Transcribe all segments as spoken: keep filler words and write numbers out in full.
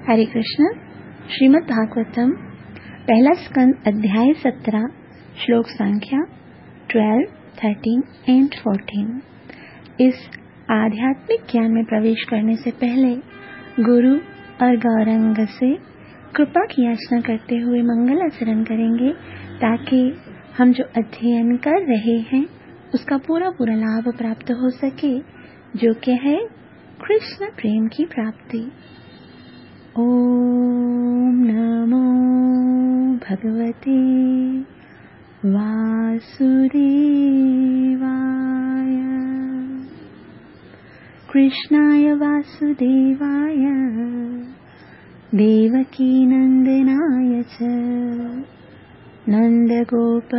हरे कृष्ण। श्रीमद् भागवतम पहला स्कंद अध्याय सत्रह श्लोक संख्या ट्वेल्व, थर्टीन एंड फोर्टीन। इस आध्यात्मिक ज्ञान में प्रवेश करने से पहले गुरु और गौरंग से कृपा की याचना करते हुए मंगल आचरण करेंगे ताकि हम जो अध्ययन कर रहे हैं उसका पूरा पूरा लाभ प्राप्त हो सके, जो कि है कृष्ण प्रेम की प्राप्ति। ओम नमो भगवते वासुदेवाय। कृष्णाय वासुदेवाय देवकी नंदनाय च नंदगोपकुमाराय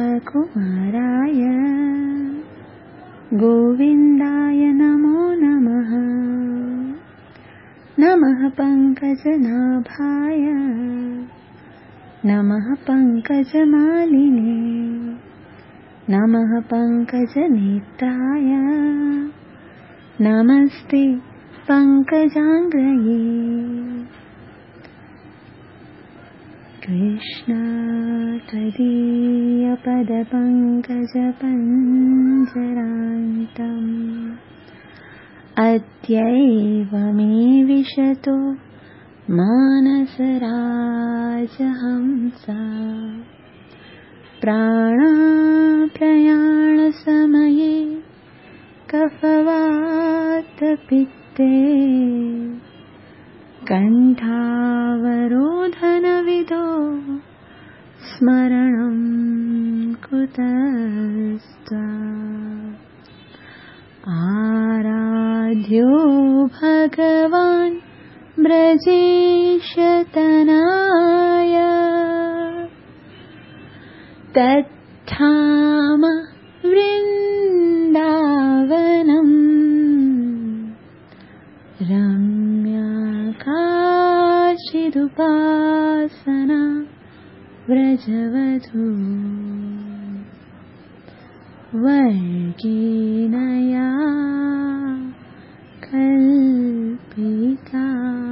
गोविन्दाय नमो नमः। नमः पंकजनाभाय नमः पंकजमालिने नमः पंकजनेत्राय नमस्ते पंकजांग्रये। कृष्ण त्वदीय पदपंकज पंजरान्तम् अद्यैव मे विशतो मानसराजहंसा। प्राणाप्रयाणसमये कफवातपित्ते कण्ठावरोधनविदो स्मरणं कुतस्त्वा। आराध्यो भगवान् ब्रजेशतनाय तत्धाम वृन्दावनम् रम्याकाशिदुपासना व्रजवधू वर्गीनया कल्पिता।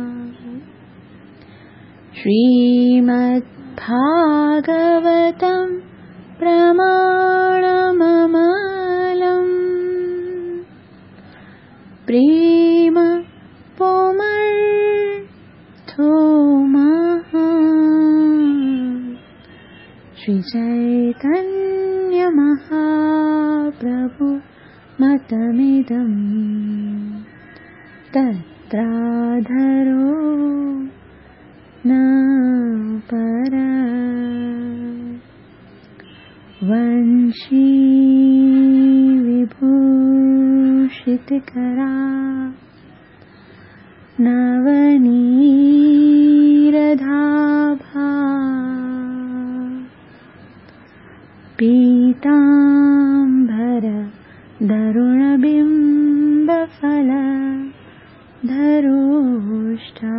श्रीमद्भागवतं प्रमाणममलम् प्रेम पोमर्थो महा। श्री चैतन्य महाप्रभु मतमिदम् तत्राधरो न परा। वंशी विभूषितकरा नवनीरधाभा पीताम्बर दरुणबिम्बफल धरोष्ठा।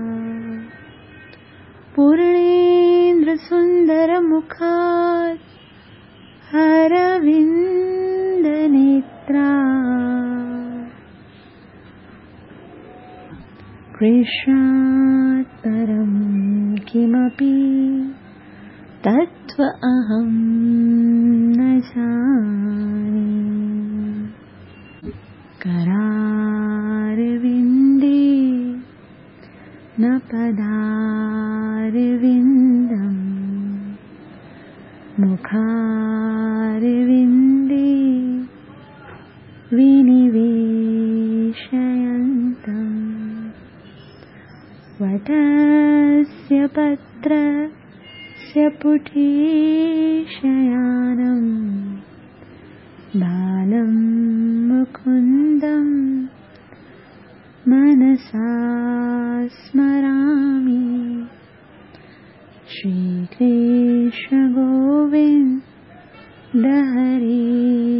पूर्णेन्द्रसुन्दरमुखात् हरविन्दनेत्रा। कृष्णात् परं किमपि तत्त्व अहं न जाने। करारविन्दे न पदारविन्दम् मुखारविन्दे विनिवेशयन्तम्। वटस्य पत्रस्य पुटे शयानम् बालं मुकुन्दं मनसा स्मरामि। श्रीकृष्ण गोविन्द हरे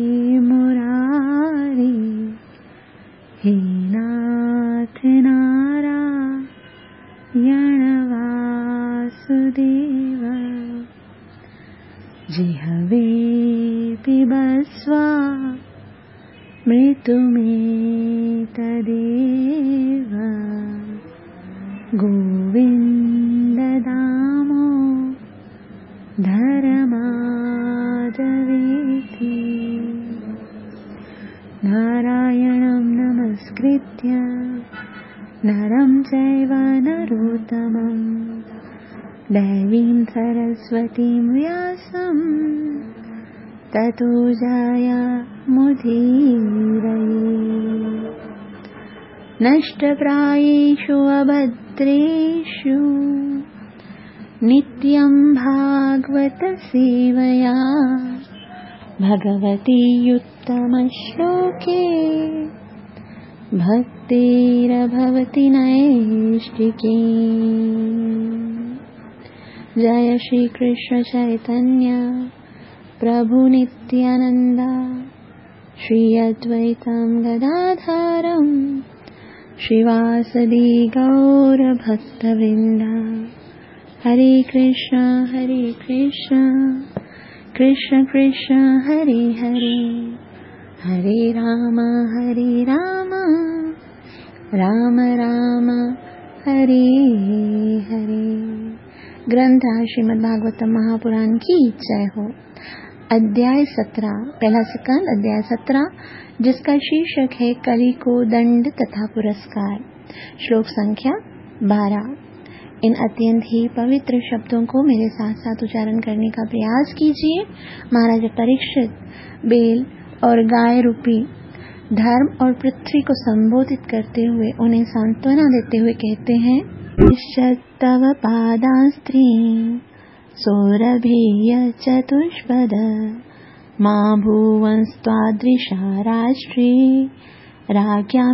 मुरारी। हे नाथ नारायण वासुदेव। जिह्वे पिबस्वा मृत्युमेतदेव। गोविन्द दामोदर माधवेति नारायणं नमस्कृत्य नरं चैव नरोत्तमं देवीं सरस्वतीं व्यासं ततो जयमुदीरये। नष्टप्रायेषु अभद्रेषु नित्यं भागवत सेवया भगवती उत्तमश्लोके भक्तिरभवति नैष्टिकी। जय श्री कृष्ण चैतन्य प्रभु नित्यानंद श्री अद्वैतं गदाधरं श्रीवासदि गौर भक्तवृंद। हरे कृष्ण हरे कृष्ण कृष्ण कृष्ण हरे हरे हरे राम हरे राम राम राम हरे हरे। ग्रंथ श्रीमद् भागवतम महापुराण की जय हो। अध्याय सत्रह, पहला स्कंद अध्याय सत्रह, जिसका शीर्षक है कलि को दंड तथा पुरस्कार। श्लोक संख्या बारह। इन अत्यंत ही पवित्र शब्दों को मेरे साथ साथ उच्चारण करने का प्रयास कीजिए। महाराज परीक्षित बेल और गाय रूपी धर्म और पृथ्वी को संबोधित करते हुए उन्हें सांत्वना देते हुए कहते हैं, तव पादास्त्री सौरभेय चतुष्पद मा भुवंस्त्वादृशा राष्ट्रे राज्ञां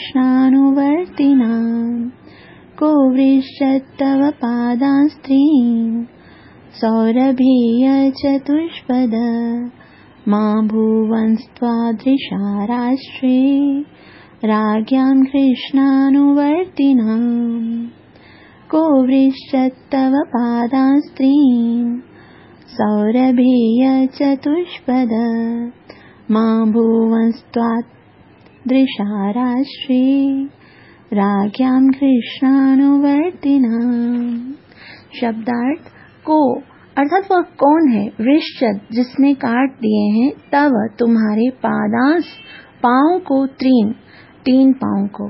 कृष्णानुवर्तिनाम् को वृषत्तव पादास्त्रीं सौरभेय चतुष्पद मा भुवंस्त्वादृशा राष्ट्रे राज्ञां कृष्णानुवर्तिनाम् को वृषत्तव पादास्त्रीं सौरभेय चतुष्पद मा भुवंस्त्वादृशा राष्ट्रे राज्ञां कृष्णानुवर्तिनाम्। शब्दार्थ को अर्थात वह कौन है? वृश्चत जिसने काट दिए हैं, तव तुम्हारे पादांस पांव को, त्रीन तीन पांव को,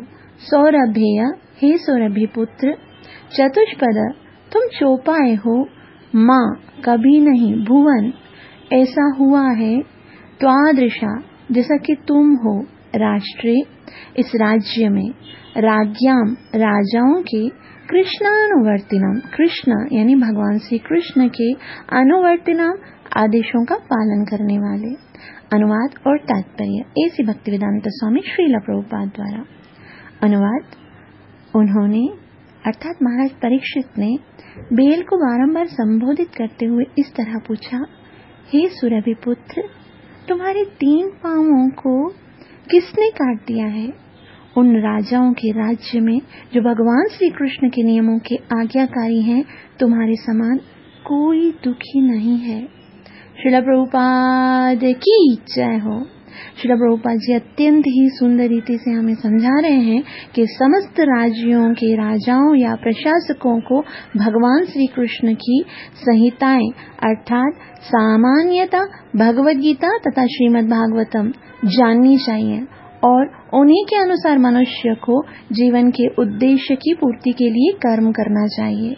सौरभेय हे सौरभि पुत्र, चतुष्पद तुम चौपाए हो, माँ कभी नहीं, भुवन ऐसा हुआ है, त्वादृशा जैसा कि तुम हो, राष्ट्रे इस राज्य में, राज्ञाम राजाओं के, कृष्णानुवर्तिनम कृष्ण यानी भगवान श्री कृष्ण के, अनुवर्तिनम आदेशों का पालन करने वाले। अनुवाद और तात्पर्य ऐसी भक्तिवेदांत स्वामी श्रील प्रभुपाद द्वारा। अनुवाद। उन्होंने अर्थात महाराज परीक्षित ने बेल को बारंबार संबोधित करते हुए इस तरह पूछा, हे सुरभि पुत्र, तुम्हारे तीन पांवों को किसने काट दिया है? उन राजाओं के राज्य में जो भगवान श्री कृष्ण के नियमों के आज्ञाकारी हैं, तुम्हारे समान कोई दुखी नहीं है। श्रील प्रभुपाद की जय हो। श्रील प्रभुपाद जी अत्यंत ही सुंदर रीति से हमें समझा रहे हैं कि समस्त राज्यों के राजाओं या प्रशासकों को भगवान श्री कृष्ण की संहिताएं अर्थात सामान्यता भगवद गीता तथा श्रीमद् भागवतम जाननी चाहिए और उन्हीं के अनुसार मनुष्य को जीवन के उद्देश्य की पूर्ति के लिए कर्म करना चाहिए।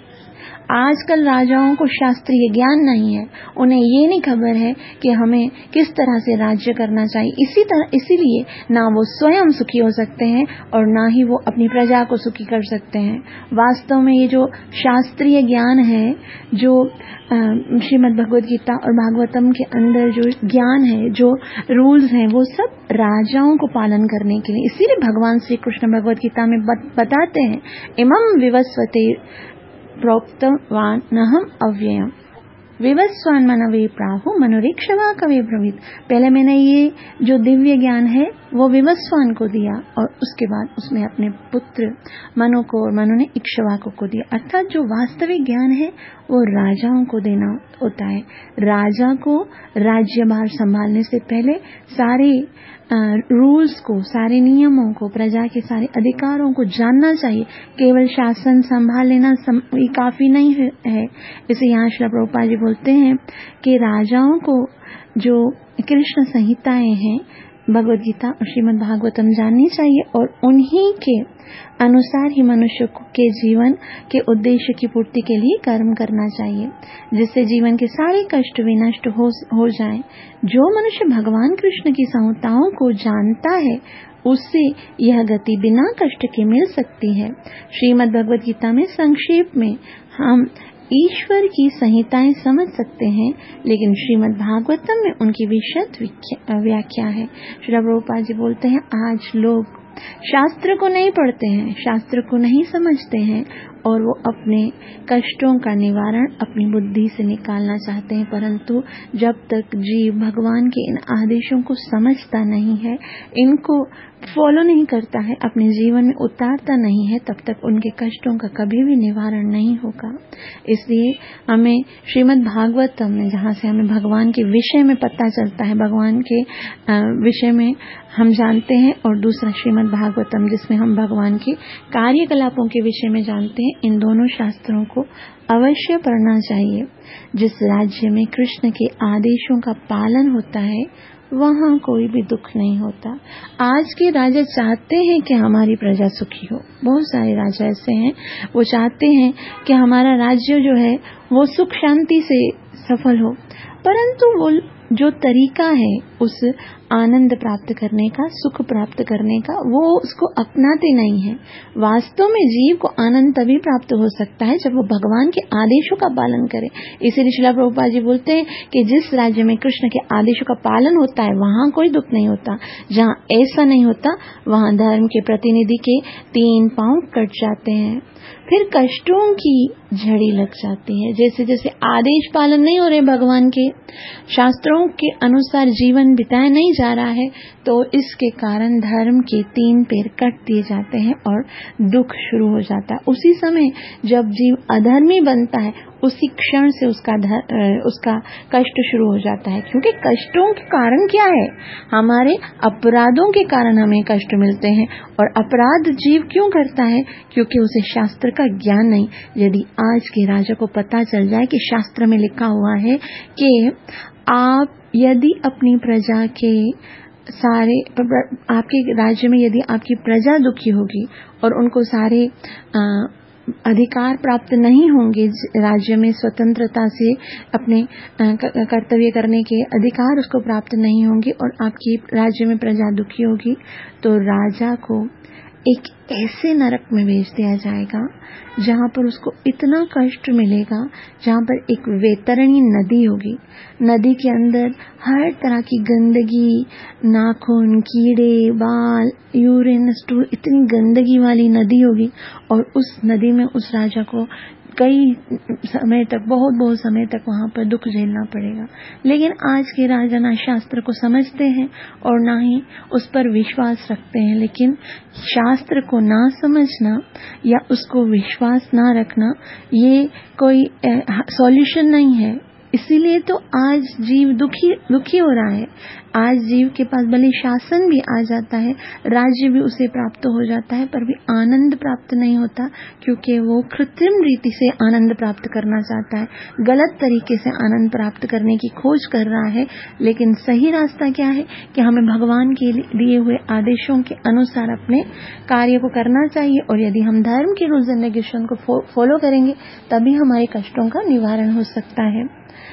आजकल राजाओं को शास्त्रीय ज्ञान नहीं है, उन्हें ये नहीं खबर है कि हमें किस तरह से राज्य करना चाहिए। इसी तरह इसीलिए ना वो स्वयं सुखी हो सकते हैं और ना ही वो अपनी प्रजा को सुखी कर सकते हैं। वास्तव में ये जो शास्त्रीय ज्ञान है, जो श्रीमद् भगवद गीता और भागवतम के अंदर जो ज्ञान है, जो रूल्स हैं, वो सब राजाओं को पालन करने के लिए। इसीलिए भगवान श्री कृष्ण भगवद गीता में बताते हैं, इमं विवस्वते प्रोक्तवान नहम अव्ययम विवस्वान मनवे प्राहु मनुरीक्षवा कवि ब्रवीत। पहले मैंने ये जो दिव्य ज्ञान है वो विवस्वान को दिया और उसके बाद उसने अपने पुत्र मनु को और मनु ने इक्ष्वाकु को दिया। अर्थात जो वास्तविक ज्ञान है वो राजाओं को देना होता है। राजा को राज्यभार संभालने से पहले सारे रूल्स को, सारे नियमों को, प्रजा के सारे अधिकारों को जानना चाहिए। केवल शासन संभाल लेना सम, काफी नहीं है। इसे यहाँ श्री प्रभुपाद जी बोलते हैं कि राजाओं को जो कृष्ण संहिताएं हैं, भगवद गीता और श्रीमद् भागवतम जाननी चाहिए और उन्हीं के अनुसार ही मनुष्य के जीवन के उद्देश्य की पूर्ति के लिए कर्म करना चाहिए, जिससे जीवन के सारे कष्ट विनष्ट हो, हो जाएं। जो मनुष्य भगवान कृष्ण की संहिताओं को जानता है उससे यह गति बिना कष्ट के मिल सकती है। श्रीमद् भगवद गीता में संक्षेप में हम ईश्वर की संहिताएं समझ सकते हैं, लेकिन श्रीमद् भागवतम में उनकी विशद व्याख्या है। श्री प्रभुपाद जी बोलते हैं, आज लोग शास्त्र को नहीं पढ़ते हैं, शास्त्र को नहीं समझते हैं और वो अपने कष्टों का निवारण अपनी बुद्धि से निकालना चाहते हैं, परंतु जब तक जीव भगवान के इन आदेशों को समझता नहीं है, इनको फॉलो नहीं करता है, अपने जीवन में उतारता नहीं है, तब तक उनके कष्टों का कभी भी निवारण नहीं होगा। इसलिए हमें श्रीमद् भागवतम में, जहाँ से हमें भगवान के विषय में पता चलता है, भगवान के विषय में हम जानते हैं, और दूसरा श्रीमद् भागवतम जिसमें हम भगवान के कार्यकलापों के विषय में जानते हैं, इन दोनों शास्त्रों को अवश्य पढ़ना चाहिए। जिस राज्य में कृष्ण के आदेशों का पालन होता है वहाँ कोई भी दुख नहीं होता। आज के राजा चाहते हैं कि हमारी प्रजा सुखी हो, बहुत सारे राजा ऐसे हैं, वो चाहते हैं कि हमारा राज्य जो है वो सुख शांति से सफल हो, परंतु वो जो तरीका है उस आनंद प्राप्त करने का, सुख प्राप्त करने का, वो उसको अपनाते नहीं है। वास्तव में जीव को आनंद तभी प्राप्त हो सकता है जब वो भगवान के आदेशों का पालन करे। इसीलिए श्रील प्रभुपाद जी बोलते हैं कि जिस राज्य में कृष्ण के आदेशों का पालन होता है वहाँ कोई दुख नहीं होता। जहाँ ऐसा नहीं होता वहाँ धर्म के प्रतिनिधि के तीन पांव कट जाते हैं, फिर कष्टों की झड़ी लग जाती है। जैसे जैसे आदेश पालन नहीं हो रहे भगवान के, शास्त्रों के अनुसार जीवन बिताया नहीं जा रहा है, तो इसके कारण धर्म के तीन पैर कट दिए जाते हैं और दुख शुरू हो जाता है। उसी समय जब जीव अधर्मी बनता है उसी क्षण से उसका धर, उसका कष्ट शुरू हो जाता है, क्योंकि कष्टों के कारण क्या है, हमारे अपराधों के कारण हमें कष्ट मिलते हैं। और अपराध जीव क्यों करता है, क्योंकि उसे शास्त्र का ज्ञान नहीं। यदि आज के राजा को पता चल जाए कि शास्त्र में लिखा हुआ है कि आप यदि अपनी प्रजा के सारे, आपके राज्य में यदि आपकी प्रजा दुखी होगी और उनको सारे आ, अधिकार प्राप्त नहीं होंगे, राज्य में स्वतंत्रता से अपने कर्तव्य करने के अधिकार उसको प्राप्त नहीं होंगे और आपकी राज्य में प्रजा दुखी होगी, तो राजा को एक ऐसे नरक में भेज दिया जाएगा जहाँ पर उसको इतना कष्ट मिलेगा, जहाँ पर एक वैतरणी नदी होगी, नदी के अंदर हर तरह की गंदगी, नाखून, कीड़े, बाल, यूरिन, स्टूल, इतनी गंदगी वाली नदी होगी और उस नदी में उस राजा को कई समय तक, बहुत बहुत समय तक वहाँ पर दुख झेलना पड़ेगा। लेकिन आज के राजा ना शास्त्र को समझते हैं और ना ही उस पर विश्वास रखते हैं। लेकिन शास्त्र को ना समझना या उसको विश्वास ना रखना ये कोई सॉल्यूशन नहीं है। इसीलिए तो आज जीव दुखी दुखी हो रहा है। आज जीव के पास भले शासन भी आ जाता है, राज्य भी उसे प्राप्त हो जाता है, पर भी आनंद प्राप्त नहीं होता, क्योंकि वो कृत्रिम रीति से आनंद प्राप्त करना चाहता है, गलत तरीके से आनंद प्राप्त करने की खोज कर रहा है। लेकिन सही रास्ता क्या है कि हमें भगवान के दिए हुए आदेशों के अनुसार अपने कार्य को करना चाहिए, और यदि हम धर्म के रूल्स एंड रेगुलेशन को फॉलो करेंगे तभी हमारे कष्टों का निवारण हो सकता है।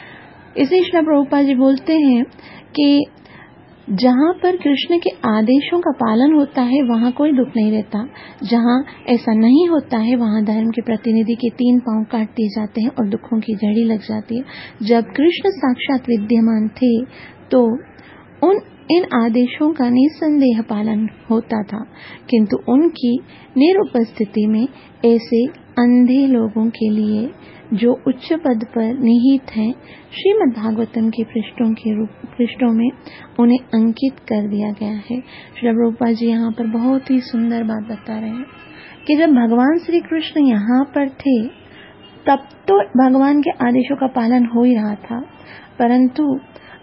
इसी श्री प्रभुपाद जी बोलते हैं कि जहाँ पर कृष्ण के आदेशों का पालन होता है वहाँ कोई दुख नहीं रहता, जहाँ ऐसा नहीं होता है वहाँ धर्म के प्रतिनिधि के तीन पांव काट दिए जाते हैं और दुखों की जड़ी लग जाती है। जब कृष्ण साक्षात विद्यमान थे तो उन इन आदेशों का निसंदेह पालन होता था, किंतु उनकी निरुपस्थिति में ऐसे अंधे लोगों के लिए जो उच्च पद पर निहित हैं, श्रीमद् भागवतम के पृष्ठों के रूप पृष्ठों में उन्हें अंकित कर दिया गया है। श्री प्रभुपाद जी यहाँ पर बहुत ही सुंदर बात बता रहे हैं कि जब भगवान श्री कृष्ण यहाँ पर थे तब तो भगवान के आदेशों का पालन हो ही रहा था, परंतु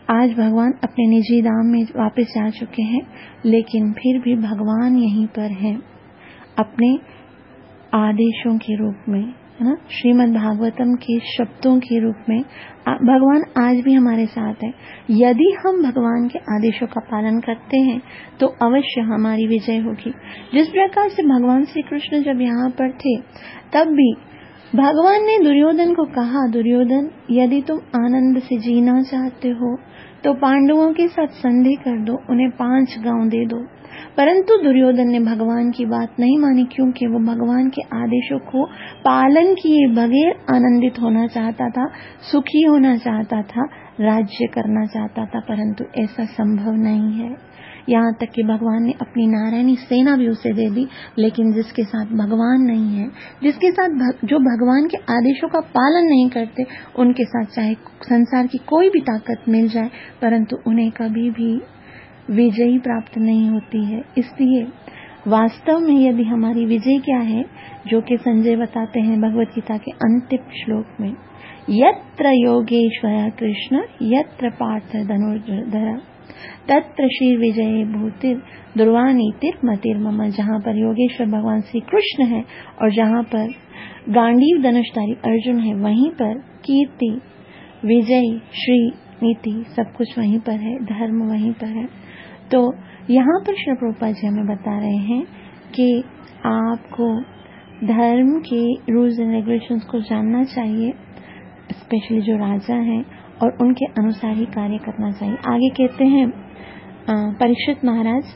आज भगवान अपने निजी धाम में वापस जा चुके हैं, लेकिन फिर भी भगवान यहीं पर हैं अपने आदेशों के रूप में, है ना, श्रीमद् भागवतम के शब्दों के रूप में भगवान आज भी हमारे साथ है। यदि हम भगवान के आदेशों का पालन करते हैं तो अवश्य हमारी विजय होगी। जिस प्रकार से भगवान श्री कृष्ण जब यहाँ पर थे तब भी भगवान ने दुर्योधन को कहा, दुर्योधन यदि तुम आनंद से जीना चाहते हो तो पांडवों के साथ संधि कर दो, उन्हें पांच गांव दे दो। परंतु दुर्योधन ने भगवान की बात नहीं मानी, क्योंकि वो भगवान के आदेशों को पालन किए बगैर आनंदित होना चाहता था, सुखी होना चाहता था, राज्य करना चाहता था। परंतु ऐसा संभव नहीं है। यहाँ तक कि भगवान ने अपनी नारायणी सेना भी उसे दे दी, लेकिन जिसके साथ भगवान नहीं है, जिसके साथ भग, जो भगवान के आदेशों का पालन नहीं करते, उनके साथ चाहे संसार की कोई भी ताकत मिल जाए परंतु उन्हें कभी भी विजयी प्राप्त नहीं होती है। इसलिए वास्तव में यदि हमारी विजय क्या है, जो कि संजय बताते हैं भगवत गीता के अंतिम श्लोक में, यत्र योगेश्वर कृष्ण यत्र पार्थ धनुर्धर तत्र श्री विजय भूतिर दुर्वानीतिर मतिर मम। जहाँ पर योगेश्वर भगवान श्री कृष्ण है और जहाँ पर गांडीव धनुषधारी अर्जुन है, वहीं पर कीर्ति, विजय, श्री, नीति सब कुछ वहीं पर है, धर्म वहीं पर है। तो यहाँ पर श्री प्रभुपाद जी हमें बता रहे हैं कि आपको धर्म के रूल्स एंड रेगुलेशंस को जानना चाहिए, स्पेशली जो राजा हैं, और उनके अनुसार ही कार्य करना चाहिए। आगे कहते हैं परीक्षित महाराज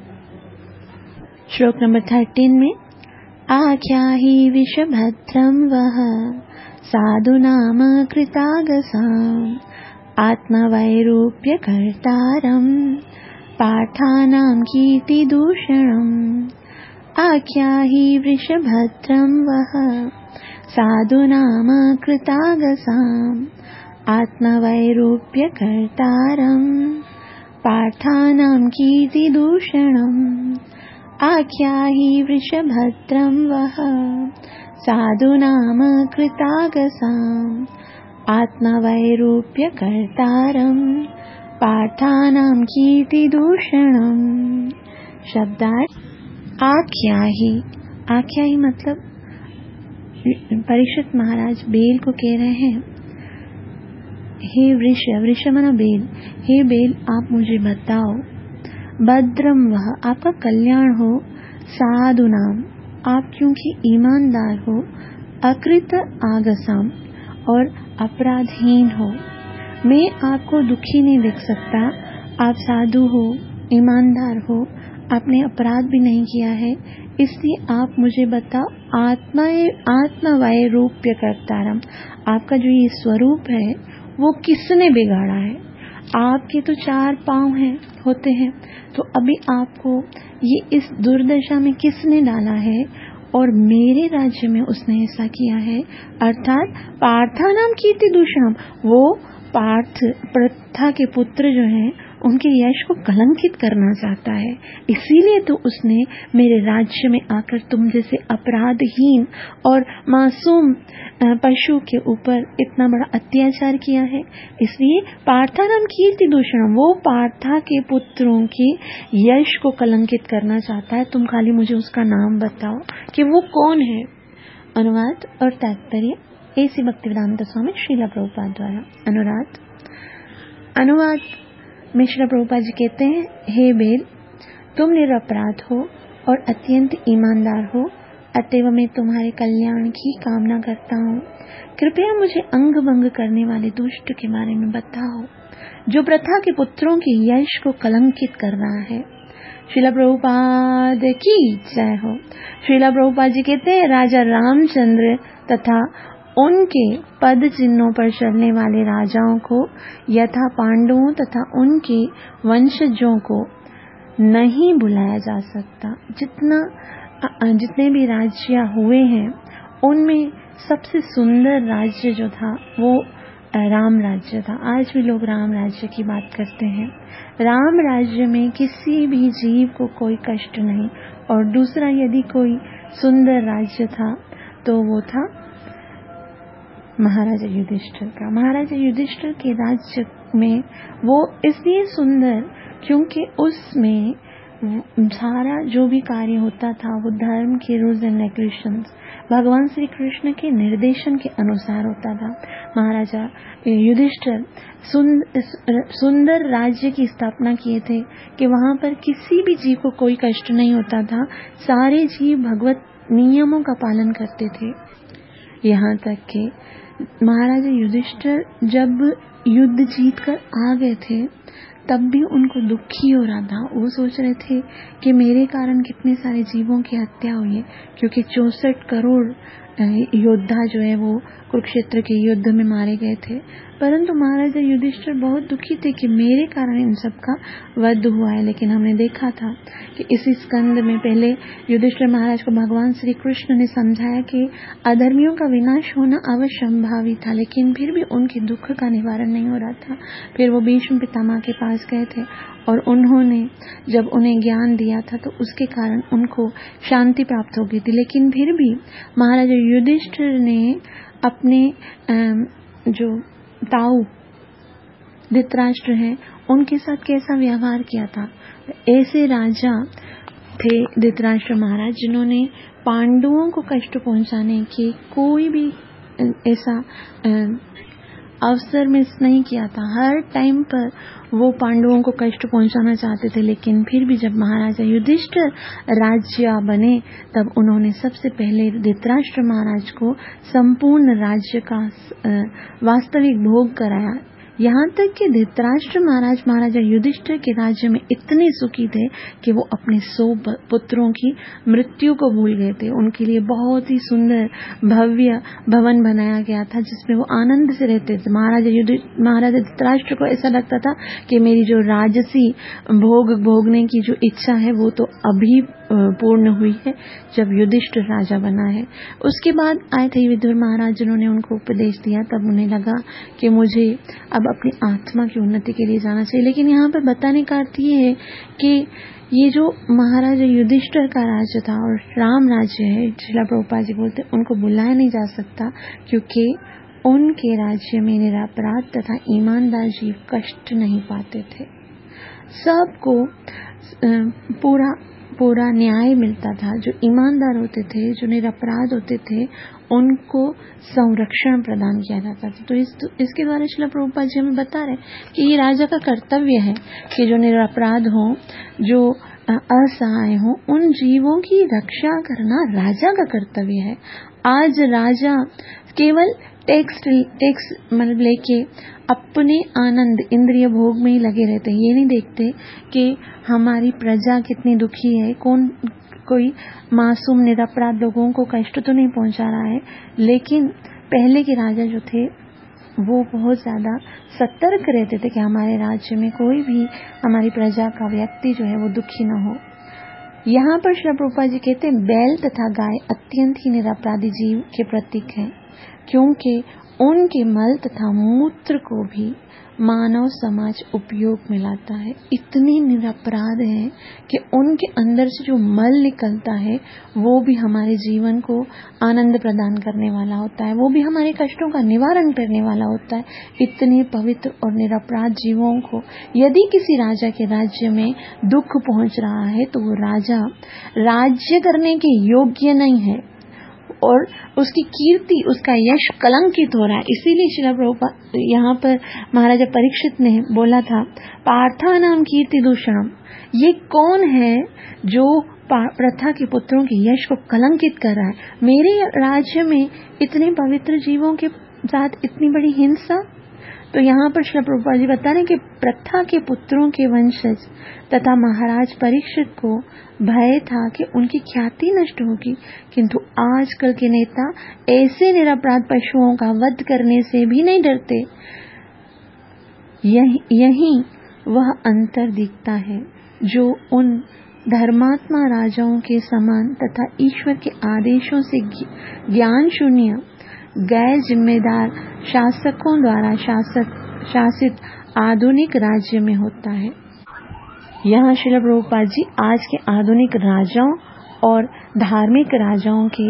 श्लोक नंबर थर्टीन में, आख्याहि विषभद्रम वह साधुनाम कृतागसाम आत्मवैरूप्य कर्तारम पार्थानां कीर्तिदूषणम्। आख्याहि वृषभद्रं वः साधुनाम कृतागसाम् आत्मवैरूप्य कर्तारम् पार्थानां कीर्तिदूषणम्। आख्याहि वृषभद्रं वः साधुनाम कृतागसाम् आत्मवैरूप्य कर्तारम् पार्थानां कीर्तिदूषणम्। शब्दार्थ आख्याहि, आख्याहि मतलब परीक्षित महाराज बेल को कह रहे हैं, हे वृष, वृष माना बेल, हे बेल आप मुझे बताओ, भद्रम वह आपका कल्याण हो, साधु नाम आप क्योंकि ईमानदार हो, अकृत आगसाम और अपराधहीन हो। मैं आपको दुखी नहीं देख सकता, आप साधु हो, ईमानदार हो, आपने अपराध भी नहीं किया है, इसलिए आप मुझे बताओ आत्मा आत्मवैरूप्य कर्तारम, आपका जो ये स्वरूप है वो किसने बिगाड़ा है। आपके तो चार पांव हैं होते हैं, तो अभी आपको ये इस दुर्दशा में किसने डाला है, और मेरे राज्य में उसने ऐसा किया है। अर्थात पार्थानाम कीर्तिदूषणम, वो पार्थ प्रथा के पुत्र जो हैं उनके यश को कलंकित करना चाहता है, इसीलिए तो उसने मेरे राज्य में आकर तुम जैसे अपराधहीन और मासूम पशु के ऊपर इतना बड़ा अत्याचार किया है। इसलिए पार्थानाम कीर्तिदूषणम, वो पार्था के पुत्रों के यश को कलंकित करना चाहता है। तुम खाली मुझे उसका नाम बताओ कि वो कौन है। अनुवाद और तात्पर्य ऐसी भक्तिवेदांत स्वामी श्रील प्रभुपाद द्वारा। अनुवाद अनुवाद में श्रील प्रभुपाद जी कहते हैं, हे बेल तुम निरपराध हो और अत्यंत ईमानदार हो, अतएव मैं तुम्हारे कल्याण की कामना करता हूँ। कृपया मुझे अंग भंग करने वाले दुष्ट के बारे में बताओ, जो प्रथा के पुत्रों के यश को कलंकित कर रहा है। श्रील प्रभुपाद की जय हो। श्रील प्रभुपाद जी कहते हैं, राजा रामचंद्र तथा उनके पद चिन्हों पर चलने वाले राजाओं को यथा पांडवों तथा उनके वंशजों को नहीं बुलाया जा सकता। जितना जितने भी राज्य हुए हैं उनमें सबसे सुंदर राज्य जो था वो राम राज्य था। आज भी लोग राम राज्य की बात करते हैं। राम राज्य में किसी भी जीव को कोई कष्ट नहीं। और दूसरा यदि कोई सुंदर राज्य था तो वो था महाराजा युधिष्ठिर का। महाराजा युधिष्ठिर के राज्य में वो इसलिए सुंदर क्योंकि उसमें सारा जो भी कार्य होता था वो धर्म के रूल्स एंड रेगुलेशंस भगवान श्री कृष्ण के निर्देशन के अनुसार होता था। महाराजा युधिष्ठिर सुंदर राज्य की स्थापना किए थे कि वहां पर किसी भी जीव को कोई कष्ट नहीं होता था। सारे जीव भगवत नियमों का पालन करते थे। यहाँ तक कि महाराजा युधिष्ठिर जब युद्ध जीत कर आ गए थे तब भी उनको दुखी हो रहा था। वो सोच रहे थे कि मेरे कारण कितने सारे जीवों की हत्या हुई है, क्योंकि चौसठ करोड़ योद्धा जो है वो कुरुक्षेत्र के युद्ध में मारे गए थे। परंतु महाराजा युधिष्ठिर बहुत दुखी थे कि मेरे कारण इन सब का वध हुआ है। लेकिन हमने देखा था कि इसी स्कंद में पहले युधिष्ठिर महाराज को भगवान श्री कृष्ण ने समझाया कि अधर्मियों का विनाश होना अवश्यंभावी था, लेकिन फिर भी उनके दुख का निवारण नहीं हो रहा था। फिर वो भीष्म पितामह के पास गए थे और उन्होंने जब उन्हें ज्ञान दिया था तो उसके कारण उनको शांति प्राप्त हो गई थी। लेकिन फिर भी महाराजा युधिष्ठिर ने अपने जो ताऊ धृतराष्ट्र हैं उनके साथ कैसा व्यवहार किया था। ऐसे राजा थे धृतराष्ट्र महाराज जिन्होंने पांडवों को कष्ट पहुंचाने की कोई भी ऐसा अवसर मिस नहीं किया था। हर टाइम पर वो पांडवों को कष्ट पहुंचाना चाहते थे। लेकिन फिर भी जब महाराजा युधिष्ठिर राज्य बने तब उन्होंने सबसे पहले धृतराष्ट्र महाराज को संपूर्ण राज्य का वास्तविक भोग कराया। यहाँ तक कि धृतराष्ट्र महाराज महाराजा युधिष्ठिर के राज्य में इतने सुखी थे कि वो अपने सौ पुत्रों की मृत्यु को भूल गए थे। उनके लिए बहुत ही सुंदर भव्य भवन बनाया गया था जिसमें वो आनंद से रहते थे। महाराजा युधिष्ठिर महाराजा धृतराष्ट्र को ऐसा लगता था कि मेरी जो राजसी भोग भोगने की जो इच्छा है वो तो अभी पूर्ण हुई है जब युधिष्ठिर राजा बना है। उसके बाद आए थे विदुर महाराज जिन्होंने उनको उपदेश दिया। तब उन्हें लगा कि मुझे अब अपनी आत्मा की उन्नति के लिए जाना चाहिए। लेकिन यहाँ पर बताने का अर्थ ये है कि ये जो महाराजा युधिष्ठिर का राज्य था और राम राज्य है, श्रील प्रभुपाद जी बोलते उनको बुलाया नहीं जा सकता क्योंकि उनके राज्य में निरपराध तथा ईमानदार जीव कष्ट नहीं पाते थे। सबको पूरा पूरा न्याय मिलता था। जो ईमानदार होते थे, जो निरपराध होते थे, उनको संरक्षण प्रदान किया जाता था। तो इस इसके द्वारा श्रील प्रभुपाद जी हमें बता रहे कि ये राजा का कर्तव्य है कि जो निरपराध हो, जो असहाय हो, उन जीवों की रक्षा करना राजा का कर्तव्य है। आज राजा केवल टैक्स टैक्स मतलब लेके अपने आनंद इंद्रिय भोग में ही लगे रहते हैं। ये नहीं देखते कि हमारी प्रजा कितनी दुखी है, कौन कोई मासूम निरपराध लोगों को कष्ट तो नहीं पहुंचा रहा है। लेकिन पहले के राजा जो थे वो बहुत ज्यादा सतर्क रहते थे कि हमारे राज्य में कोई भी हमारी प्रजा का व्यक्ति जो है वो दुखी न हो। यहाँ पर श्री प्रभुपाद जी कहते हैं बैल तथा गाय अत्यंत ही निरपराधी जीव के प्रतीक हैं, क्योंकि उनके मल तथा मूत्र को भी मानव समाज उपयोग में लाता है। इतने निरपराध हैं कि उनके अंदर से जो मल निकलता है वो भी हमारे जीवन को आनंद प्रदान करने वाला होता है, वो भी हमारे कष्टों का निवारण करने वाला होता है। इतने पवित्र और निरपराध जीवों को यदि किसी राजा के राज्य में दुख पहुंच रहा है तो वो राजा राज्य करने के योग्य नहीं है और उसकी कीर्ति, उसका यश कलंकित हो रहा है। इसीलिए श्रील प्रभुपाद यहाँ पर महाराजा परीक्षित ने बोला था, पार्था नाम कीर्ति दूषणम। ये कौन है जो प्रथा के पुत्रों के यश को कलंकित कर रहा है? मेरे राज्य में इतने पवित्र जीवों के साथ इतनी बड़ी हिंसा। तो यहाँ पर श्री प्रभुपाद जी बता रहे हैं कि प्रथा के पुत्रों के वंशज तथा महाराज परीक्षित को भय था कि उनकी ख्याति नष्ट होगी, किंतु आजकल के नेता ऐसे निरपराध पशुओं का वध करने से भी नहीं डरते। यही, यही वह अंतर दिखता है जो उन धर्मात्मा राजाओं के समान तथा ईश्वर के आदेशों से ज्ञान शून्य गैर जिम्मेदार शासकों द्वारा शासक शासित आधुनिक राज्य में होता है। यहाँ श्रील प्रभुपाद जी आज के आधुनिक राजाओं और धार्मिक राजाओं के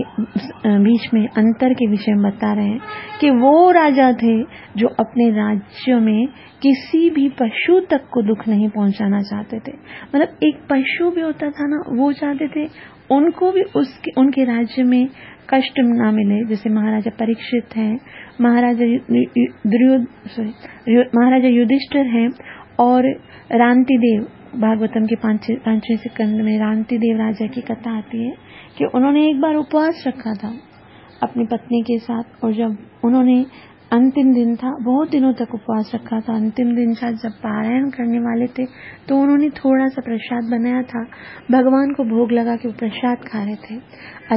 बीच में अंतर के विषय में बता रहे हैं कि वो राजा थे जो अपने राज्यों में किसी भी पशु तक को दुख नहीं पहुंचाना चाहते थे। मतलब एक पशु भी होता था ना, वो चाहते थे उनको भी उसके उनके राज्य में कष्ट ना मिले। जैसे महाराजा परीक्षित हैं, महाराजा दुर्योध सॉरी महाराजा युधिष्ठिर हैं, और रांति देव, भागवतम के पांचवें स्कंद में रांति देव राजा की कथा आती है कि उन्होंने एक बार उपवास रखा था अपनी पत्नी के साथ, और जब उन्होंने अंतिम दिन था, बहुत दिनों तक उपवास रखा था, अंतिम दिन शायद जब पारायण करने वाले थे तो उन्होंने थोड़ा सा प्रसाद बनाया था, भगवान को भोग लगा के वो प्रसाद खा रहे थे।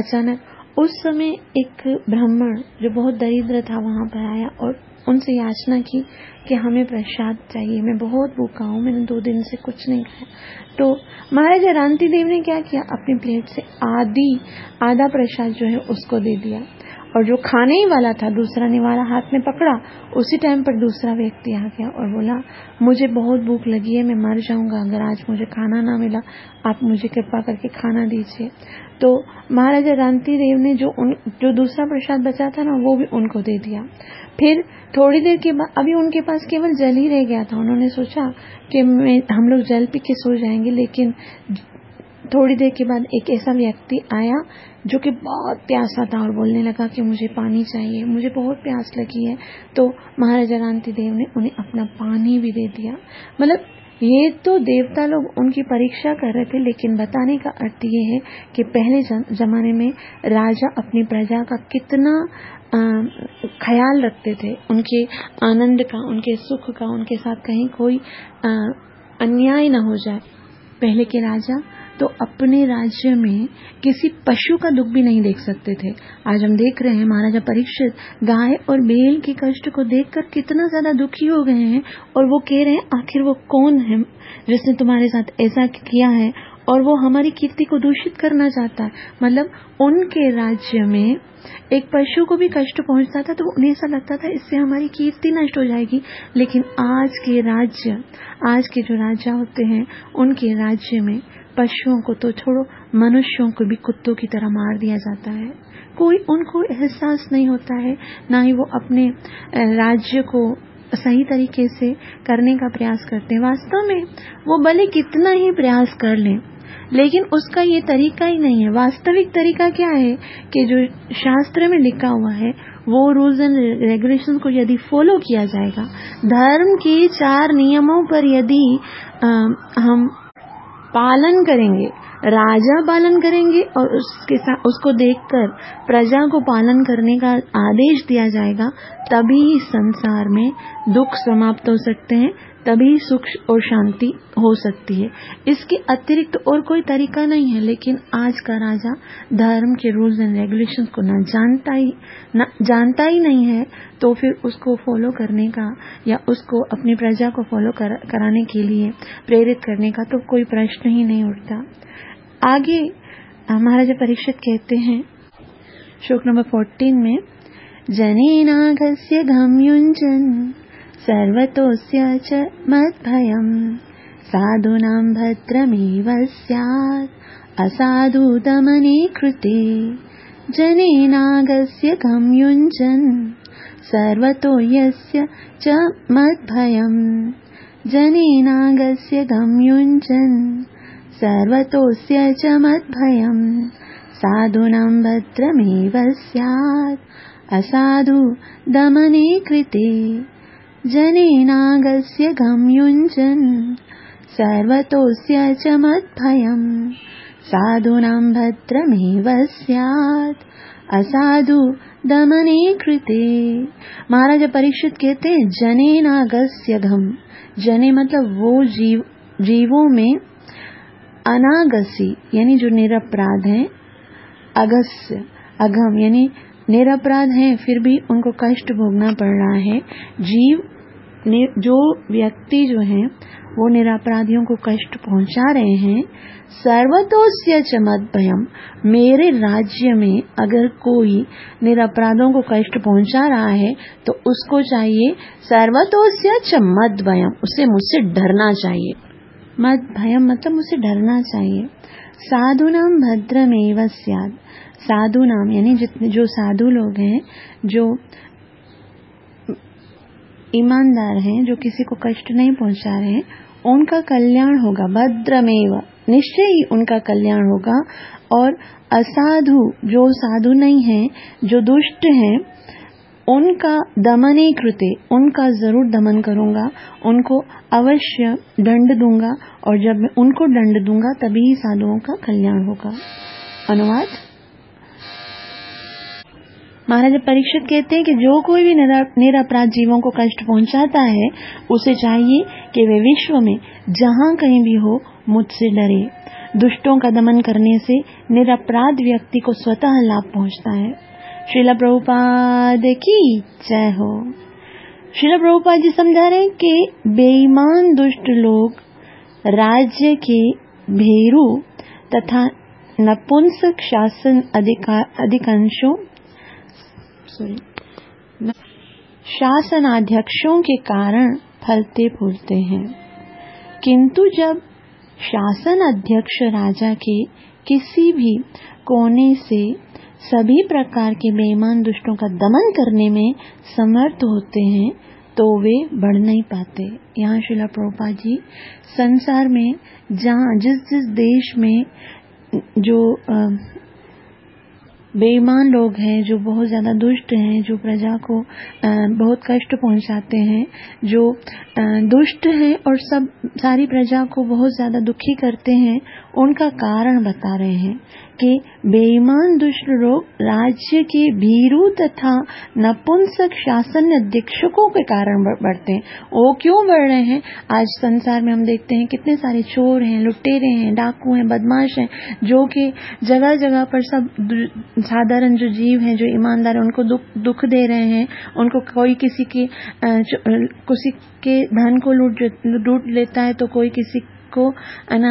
अचानक उस समय एक ब्राह्मण जो बहुत दरिद्र था वहां पर आया और उनसे याचना की कि हमें प्रसाद चाहिए, मैं बहुत भूखा हूँ, मैंने दो दिन से कुछ नहीं खाया। तो महाराजा रांति देव ने क्या किया, अपनी प्लेट से आधी आधा प्रसाद जो है उसको दे दिया, और जो खाने ही वाला था दूसरा निवाला हाथ में पकड़ा। उसी टाइम पर दूसरा व्यक्ति आ गया और बोला, मुझे बहुत भूख लगी है, मैं मर जाऊंगा अगर आज मुझे खाना ना मिला, आप मुझे कृपा करके खाना दीजिए। तो महाराजा रांति देव ने जो उन जो दूसरा प्रसाद बचा था ना, वो भी उनको दे दिया। फिर थोड़ी देर के बाद अभी उनके पास केवल जल ही रह गया था। उन्होंने सोचा कि मैं हम लोग जल पी के सो जाएंगे, लेकिन थोड़ी देर के बाद एक ऐसा व्यक्ति आया जो कि बहुत प्यासा था और बोलने लगा कि मुझे पानी चाहिए, मुझे बहुत प्यास लगी है। तो महाराजा रांति देव ने उन्हें अपना पानी भी दे दिया। मतलब ये तो देवता लोग उनकी परीक्षा कर रहे थे, लेकिन बताने का अर्थ ये है कि पहले जमाने में राजा अपनी प्रजा का कितना आ, ख्याल रखते थे, उनके आनंद का, उनके सुख का, उनके साथ कहीं कोई आ, अन्याय न हो जाए। पहले के राजा तो अपने राज्य में किसी पशु का दुख भी नहीं देख सकते थे। आज हम देख रहे हैं महाराजा परीक्षित गाय और बैल के कष्ट को देखकर कितना ज्यादा दुखी हो गए हैं, और वो कह रहे हैं आखिर वो कौन है जिसने तुम्हारे साथ ऐसा किया है, और वो हमारी कीर्ति को दूषित करना चाहता है। मतलब उनके राज्य में एक पशु को भी कष्ट पहुंचता था तो उन्हें ऐसा लगता था इससे हमारी कीर्ति नष्ट हो जाएगी। लेकिन आज के राज्य आज के जो राजा होते हैं उनके राज्य में पशुओं को तो छोड़ो, मनुष्यों को भी कुत्तों की तरह मार दिया जाता है। कोई उनको एहसास नहीं होता है, ना ही वो अपने राज्य को सही तरीके से करने का प्रयास करते हैं। वास्तव में वो भले कितना ही प्रयास कर लें, लेकिन उसका ये तरीका ही नहीं है। वास्तविक तरीका क्या है कि जो शास्त्र में लिखा हुआ है वो रूल्स एंड रेगुलेशन को यदि फॉलो किया जाएगा, धर्म के चार नियमों पर यदि आ, हम पालन करेंगे, राजा पालन करेंगे और उसके साथ उसको देखकर प्रजा को पालन करने का आदेश दिया जाएगा, तभी संसार में दुख समाप्त हो सकते हैं, तभी सुख और शांति हो सकती है। इसके अतिरिक्त और कोई तरीका नहीं है। लेकिन आज का राजा धर्म के रूल्स एंड रेगुलेशंस को न जानता ही न जानता ही नहीं है, तो फिर उसको फॉलो करने का या उसको अपनी प्रजा को फॉलो कर, कराने के लिए प्रेरित करने का तो कोई प्रश्न ही नहीं उठता। आगे महाराजा परीक्षित कहते हैं श्लोक नंबर चौदह में, जनेनाघस्य घम्युञ्जन् सर्वतोस्य च मद्भयम् साधूनां भद्रमेव स्यात् असाधु दमने कृते। जनेनाघस्य घम्युञ्जन् सर्वतो यस्य च मद्भयम् जनेनाघस्य घम्युञ्जन् सर्वतोस्य च मद्भयम् साधूनां भद्रमेव स्यात् असाधु दमने कृते। जनेनाघस्य घम्युञ्जन् सर्वतोस्य च मद्भयम् साधूनां भद्रमेव स्यात् असाधु दमने कृते। महाराजा परीक्षित कहते हैं जनेनाघस्य घम, जने मतलब वो जीव जीवों में, अनागसी यानी जो निरपराध हैं, अगस्य अघम यानी निरपराध हैं फिर भी उनको कष्ट भोगना पड़ रहा है। जीव जो व्यक्ति जो हैं वो निरपराधियों को कष्ट पहुंचा रहे हैं। सर्वतोस्य च मद्भयम्, मेरे राज्य में अगर कोई निरपराधों को कष्ट पहुंचा रहा है तो उसको चाहिए सर्वतोस्य च मद्भयम्, उसे मुझसे डरना चाहिए। मद्भयम् मतलब मुझसे डरना चाहिए। साधुनाम भद्रमेव स्यात्। साधु नाम यानी जितने जो साधु लोग हैं, जो ईमानदार हैं, जो किसी को कष्ट नहीं पहुंचा रहे हैं, उनका कल्याण होगा। भद्रमेव, निश्चय ही उनका कल्याण होगा। और असाधु, जो साधु नहीं है, जो दुष्ट हैं, उनका दमने कृते, उनका जरूर दमन करूंगा, उनको अवश्य दंड दूंगा। और जब मैं उनको दंड दूंगा तभी साधुओं का कल्याण होगा। अनुवाद। महाराज परीक्षित कहते हैं कि जो कोई भी निरपराध जीवों को कष्ट पहुंचाता है, उसे चाहिए कि वे विश्व में जहां कहीं भी हो मुझसे डरे। दुष्टों का दमन करने से निरपराध व्यक्ति को स्वतः लाभ पहुंचता है। श्रील प्रभुपाद की जय हो। श्रील प्रभुपाद जी समझा रहे हैं कि बेईमान दुष्ट लोग राज्य के भेरू तथा नपुंसक शासन अधिकांशों सॉरी शासनाध्यक्षों के कारण फलते फूलते हैं, किंतु जब शासन अध्यक्ष राजा के किसी भी कोने से सभी प्रकार के बेईमान दुष्टों का दमन करने में समर्थ होते हैं तो वे बढ़ नहीं पाते। यहाँ श्रील प्रभुपाद जी संसार में जहाँ जिस जिस देश में जो बेईमान लोग हैं, जो बहुत ज्यादा दुष्ट हैं, जो प्रजा को बहुत कष्ट पहुंचाते हैं, जो दुष्ट हैं और सब सारी प्रजा को बहुत ज्यादा दुखी करते हैं, उनका कारण बता रहे हैं कि बेईमान दुष्ट लोग राज्य के भीरू तथा नपुंसक शासन अधीक्षकों के कारण बढ़ते हैं। वो क्यों बढ़ रहे हैं? आज संसार में हम देखते हैं कितने सारे चोर हैं, लुटेरे हैं, डाकू हैं, बदमाश हैं, जो कि जगह जगह पर सब साधारण जो जीव हैं, जो ईमानदार हैं, उनको दुख दुख दे रहे हैं। उनको कोई किसी के किसी के धन को लूट लूट लेता है, तो कोई किसी को ना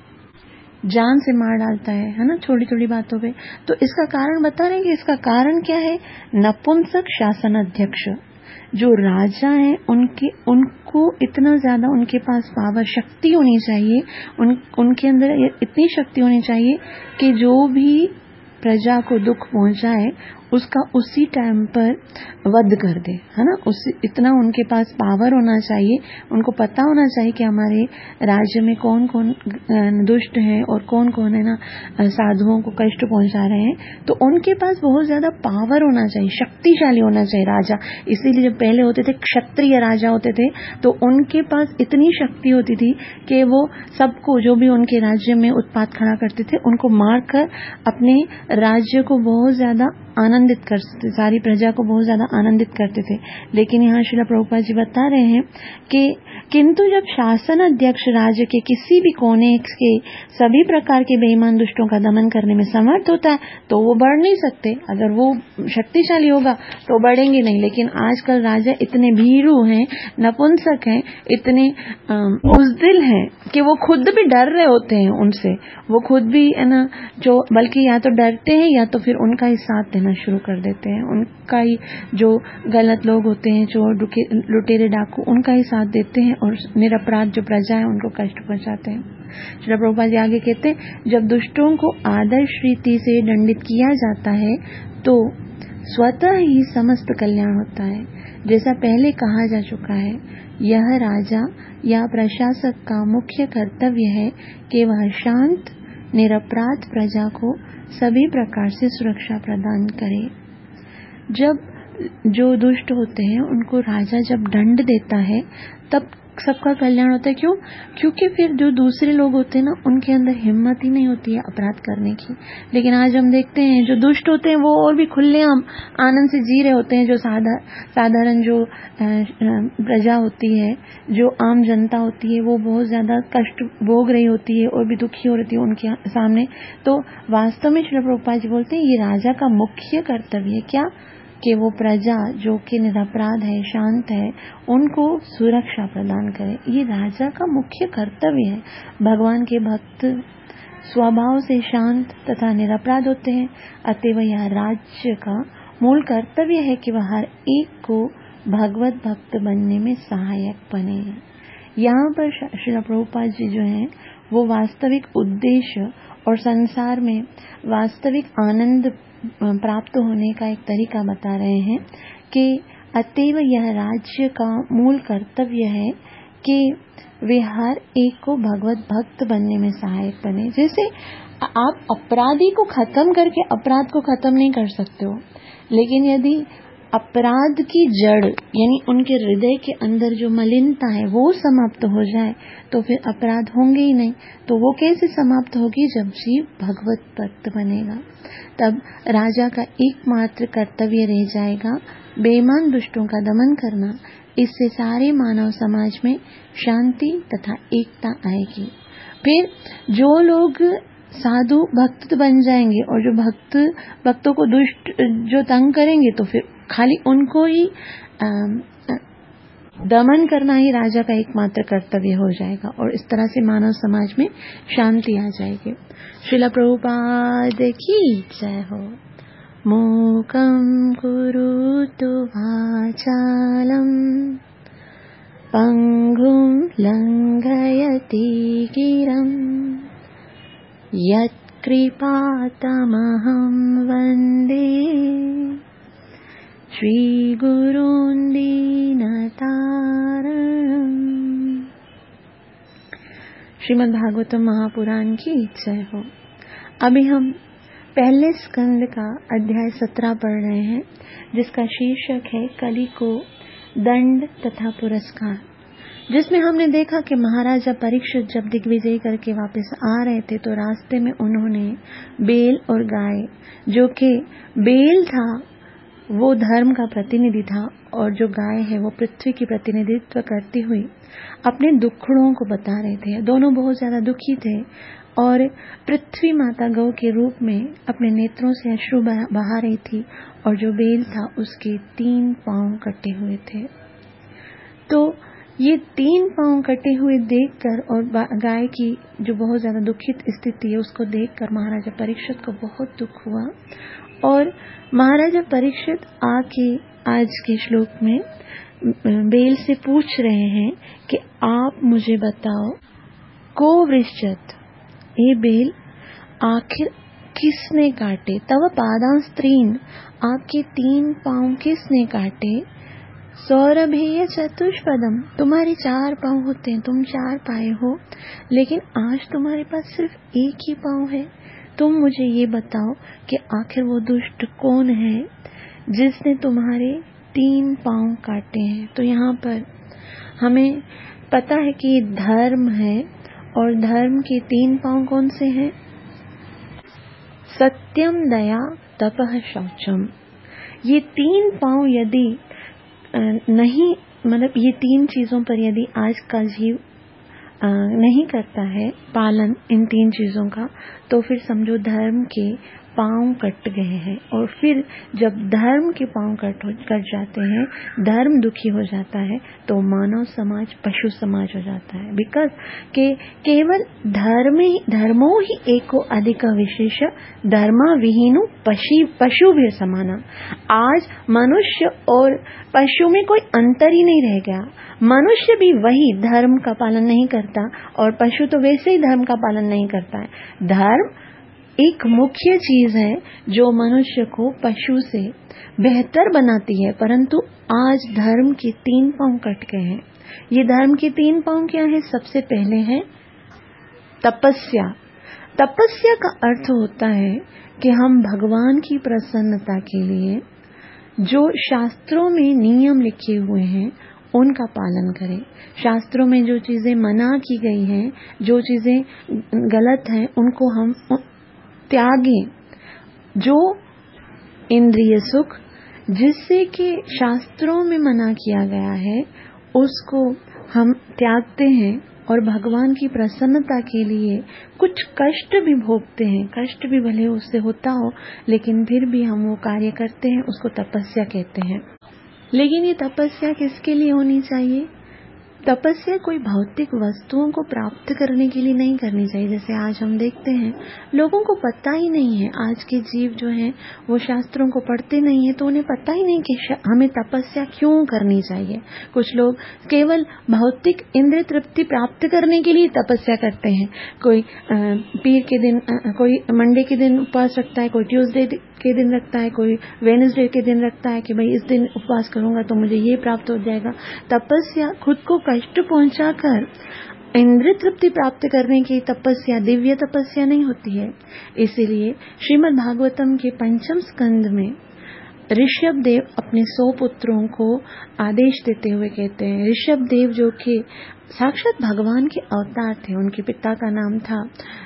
जान से मार डालता है, है ना, छोटी छोटी बातों पे। तो इसका कारण बता रहे हैं कि इसका कारण क्या है? नपुंसक शासन अध्यक्ष, जो राजा हैं, उनके उनको इतना ज्यादा उनके पास पावर, शक्ति होनी चाहिए, उन उनके अंदर इतनी शक्ति होनी चाहिए कि जो भी प्रजा को दुख पहुंचाए उसका उसी टाइम पर वध कर दे, है ना। उस इतना उनके पास पावर होना चाहिए, उनको पता होना चाहिए कि हमारे राज्य में कौन कौन दुष्ट हैं और कौन कौन है ना साधुओं को कष्ट पहुंचा रहे हैं। तो उनके पास बहुत ज्यादा पावर होना चाहिए, शक्तिशाली होना चाहिए राजा। इसीलिए जब पहले होते थे क्षत्रिय राजा होते थे, तो उनके पास इतनी शक्ति होती थी कि वो सबको, जो भी उनके राज्य में उत्पात खड़ा करते थे, उनको मारकर अपने राज्य को बहुत ज्यादा आनंदित करते, सारी प्रजा को बहुत ज्यादा आनंदित करते थे। लेकिन यहाँ श्रील प्रभुपाद जी बता रहे हैं कि किंतु जब शासन अध्यक्ष राज्य के किसी भी कोने के सभी प्रकार के बेईमान दुष्टों का दमन करने में समर्थ होता है, तो वो बढ़ नहीं सकते। अगर वो शक्तिशाली होगा तो बढ़ेंगे नहीं। लेकिन आजकल राजा इतने भीरू हैं, नपुंसक हैं, इतने बुज़दिल हैं कि वो खुद भी डर रहे होते हैं उनसे। वो खुद भी है ना, जो बल्कि या तो डरते हैं या तो फिर उनका ही साथ देना शुरू कर देते हैं। उनका ही, जो गलत लोग होते हैं, चोर लुटेरे डाकू, उनका ही साथ देते हैं और निरपराध जो प्रजा है उनको कष्ट पहुंचाते हैं। श्री प्रभुपाद जी आगे कहते हैं, जब दुष्टों को आदर्श रीति से दंडित किया जाता है तो स्वतः ही समस्त कल्याण होता है। जैसा पहले कहा जा चुका है, यह राजा या प्रशासक का मुख्य कर्तव्य है कि वह शांत निरपराध प्रजा को सभी प्रकार से सुरक्षा प्रदान करे। जब जो दुष्ट होते हैं उनको राजा जब दंड देता है तब सबका कल्याण होता है। क्यों? क्योंकि फिर जो दूसरे लोग होते हैं ना, उनके अंदर हिम्मत ही नहीं होती है अपराध करने की। लेकिन आज हम देखते हैं जो दुष्ट होते हैं वो और भी खुलेआम आनंद से जी रहे होते हैं। जो साधा साधारण जो प्रजा होती है, जो आम जनता होती है, वो बहुत ज्यादा कष्ट भोग रही होती है और भी दुखी हो रही है उनके सामने। तो वास्तव में श्री प्रभुपाद जी बोलते हैं, ये राजा का मुख्य कर्तव्य है क्या? कि वो प्रजा जो कि निरपराध है, शांत है, उनको सुरक्षा प्रदान करे। ये राजा का मुख्य कर्तव्य है। भगवान के भक्त स्वभाव से शांत तथा निरपराध होते हैं, अतएव यह राज्य का मूल कर्तव्य है कि वह हर एक को भगवत भक्त बनने में सहायक बने। यहाँ पर श्रील प्रभुपाद जी जो हैं वो वास्तविक उद्देश्य और संसार में वास्तविक आनंद प्राप्त होने का एक तरीका बता रहे हैं कि अतएव यह राज्य का मूल कर्तव्य है कि वे हर एक को भगवत भक्त बनने में सहायक बने। जैसे आप अपराधी को खत्म करके अपराध को खत्म नहीं कर सकते हो, लेकिन यदि अपराध की जड़ यानी उनके हृदय के अंदर जो मलिनता है वो समाप्त हो जाए तो फिर अपराध होंगे ही नहीं। तो वो कैसे समाप्त होगी? जब जीव भगवत भक्त बनेगा, तब राजा का एकमात्र कर्तव्य रह जाएगा बेईमान दुष्टों का दमन करना। इससे सारे मानव समाज में शांति तथा एकता आएगी। फिर जो लोग साधु भक्त बन जाएंगे और जो भक्त भक्तों को दुष्ट जो तंग करेंगे तो फिर खाली उनको ही दमन करना ही राजा का एकमात्र कर्तव्य हो जाएगा और इस तरह से मानव समाज में शांति आ जाएगी। श्रील प्रभुपाद की जय हो। मूकं करोतु वाचालं पंगुं लंघयति गिरं यत्कृपातमहं वन्दे श्रीगुरून् दीनतारणम्। श्रीमद् भागवतम महापुराण की जय हो। अभी हम पहले स्कंद का अध्याय सत्रह पढ़ रहे हैं, जिसका शीर्षक है कली को दंड तथा पुरस्कार, जिसमें हमने देखा कि महाराजा परीक्षित जब दिग्विजय करके वापस आ रहे थे तो रास्ते में उन्होंने बेल और गाय, जो कि बेल था वो धर्म का प्रतिनिधि था और जो गाय है वो पृथ्वी की प्रतिनिधित्व करती हुई अपने दुखड़ों को बता रहे थे। दोनों बहुत ज्यादा दुखी थे और पृथ्वी माता गौ के रूप में अपने नेत्रों से अश्रु बहा रही थी और जो बेल था उसके तीन पांव कटे हुए थे। तो ये तीन पांव कटे हुए देखकर और गाय की जो बहुत ज्यादा दुखित स्थिति है उसको देखकर महाराजा परीक्षित को बहुत दुख हुआ और महाराजा परीक्षित आके आज के श्लोक में बेल से पूछ रहे हैं कि आप मुझे बताओ, को वृश्चत, ये बेल आखिर किसने काटे? तव पादांस्त्रीन, आपके तीन पांव किसने काटे? सौरभेय चतुष्पदम, तुम्हारे चार पांव होते हैं, तुम चार पाए हो, लेकिन आज तुम्हारे पास सिर्फ एक ही पांव है। तुम मुझे ये बताओ कि आखिर वो दुष्ट कौन है जिसने तुम्हारे तीन पांव काटे हैं। तो यहाँ पर हमें पता है कि धर्म है और धर्म के तीन पांव कौन से हैं? सत्यम, दया, तपः, शौचम। ये तीन पांव यदि नहीं, मतलब ये तीन चीजों पर यदि आज का जीव नहीं करता है पालन इन तीन चीजों का, तो फिर समझो धर्म के पांव कट गए हैं। और फिर जब धर्म के पांव कट कट जाते हैं, धर्म दुखी हो जाता है, तो मानव समाज पशु समाज हो जाता है। बिकॉज के केवल धर्म ही धर्मो ही एको अधिक विशेष धर्मा विहीनु पशु पशु भी समाना। आज मनुष्य और पशु में कोई अंतर ही नहीं रह गया। मनुष्य भी वही धर्म का पालन नहीं करता और पशु तो वैसे ही धर्म का पालन नहीं करता है। धर्म एक मुख्य चीज है जो मनुष्य को पशु से बेहतर बनाती है, परंतु आज धर्म के तीन पांव कट गए हैं। ये धर्म के तीन पांव क्या है? सबसे पहले है तपस्या। तपस्या का अर्थ होता है कि हम भगवान की प्रसन्नता के लिए जो शास्त्रों में नियम लिखे हुए हैं उनका पालन करें। शास्त्रों में जो चीजें मना की गई हैं, जो चीजें गलत हैं, उनको हम त्यागें। जो इंद्रिय सुख जिससे कि शास्त्रों में मना किया गया है उसको हम त्यागते हैं और भगवान की प्रसन्नता के लिए कुछ कष्ट भी भोगते हैं। कष्ट भी भले उससे होता हो, लेकिन फिर भी हम वो कार्य करते हैं, उसको तपस्या कहते हैं। लेकिन ये तपस्या किसके लिए होनी चाहिए? तपस्या कोई भौतिक वस्तुओं को प्राप्त करने के लिए नहीं करनी चाहिए। जैसे आज हम देखते हैं लोगों को पता ही नहीं है, आज के जीव जो हैं वो शास्त्रों को पढ़ते नहीं है तो उन्हें पता ही नहीं कि हमें तपस्या क्यों करनी चाहिए। कुछ लोग केवल भौतिक इंद्रिय तृप्ति प्राप्त करने के लिए तपस्या करते हैं। कोई पीर के दिन, कोई मंडे के दिन उपवास रखता है, कोई ट्यूसडे के दिन रखता है, कोई वेडनेसडे के दिन रखता है कि भाई इस दिन उपवास करूंगा तो मुझे ये प्राप्त हो जाएगा। तपस्या खुद को कष्ट पहुंचाकर इंद्रिय तृप्ति प्राप्त करने की तपस्या दिव्य तपस्या नहीं होती है। इसीलिए श्रीमद् भागवतम के पंचम स्कंद में ऋषभ देव अपने सौ पुत्रों को आदेश देते हुए कहते हैं, ऋषभ देव जो कि साक्षात भगवान के अवतार थे, उनके पिता का नाम था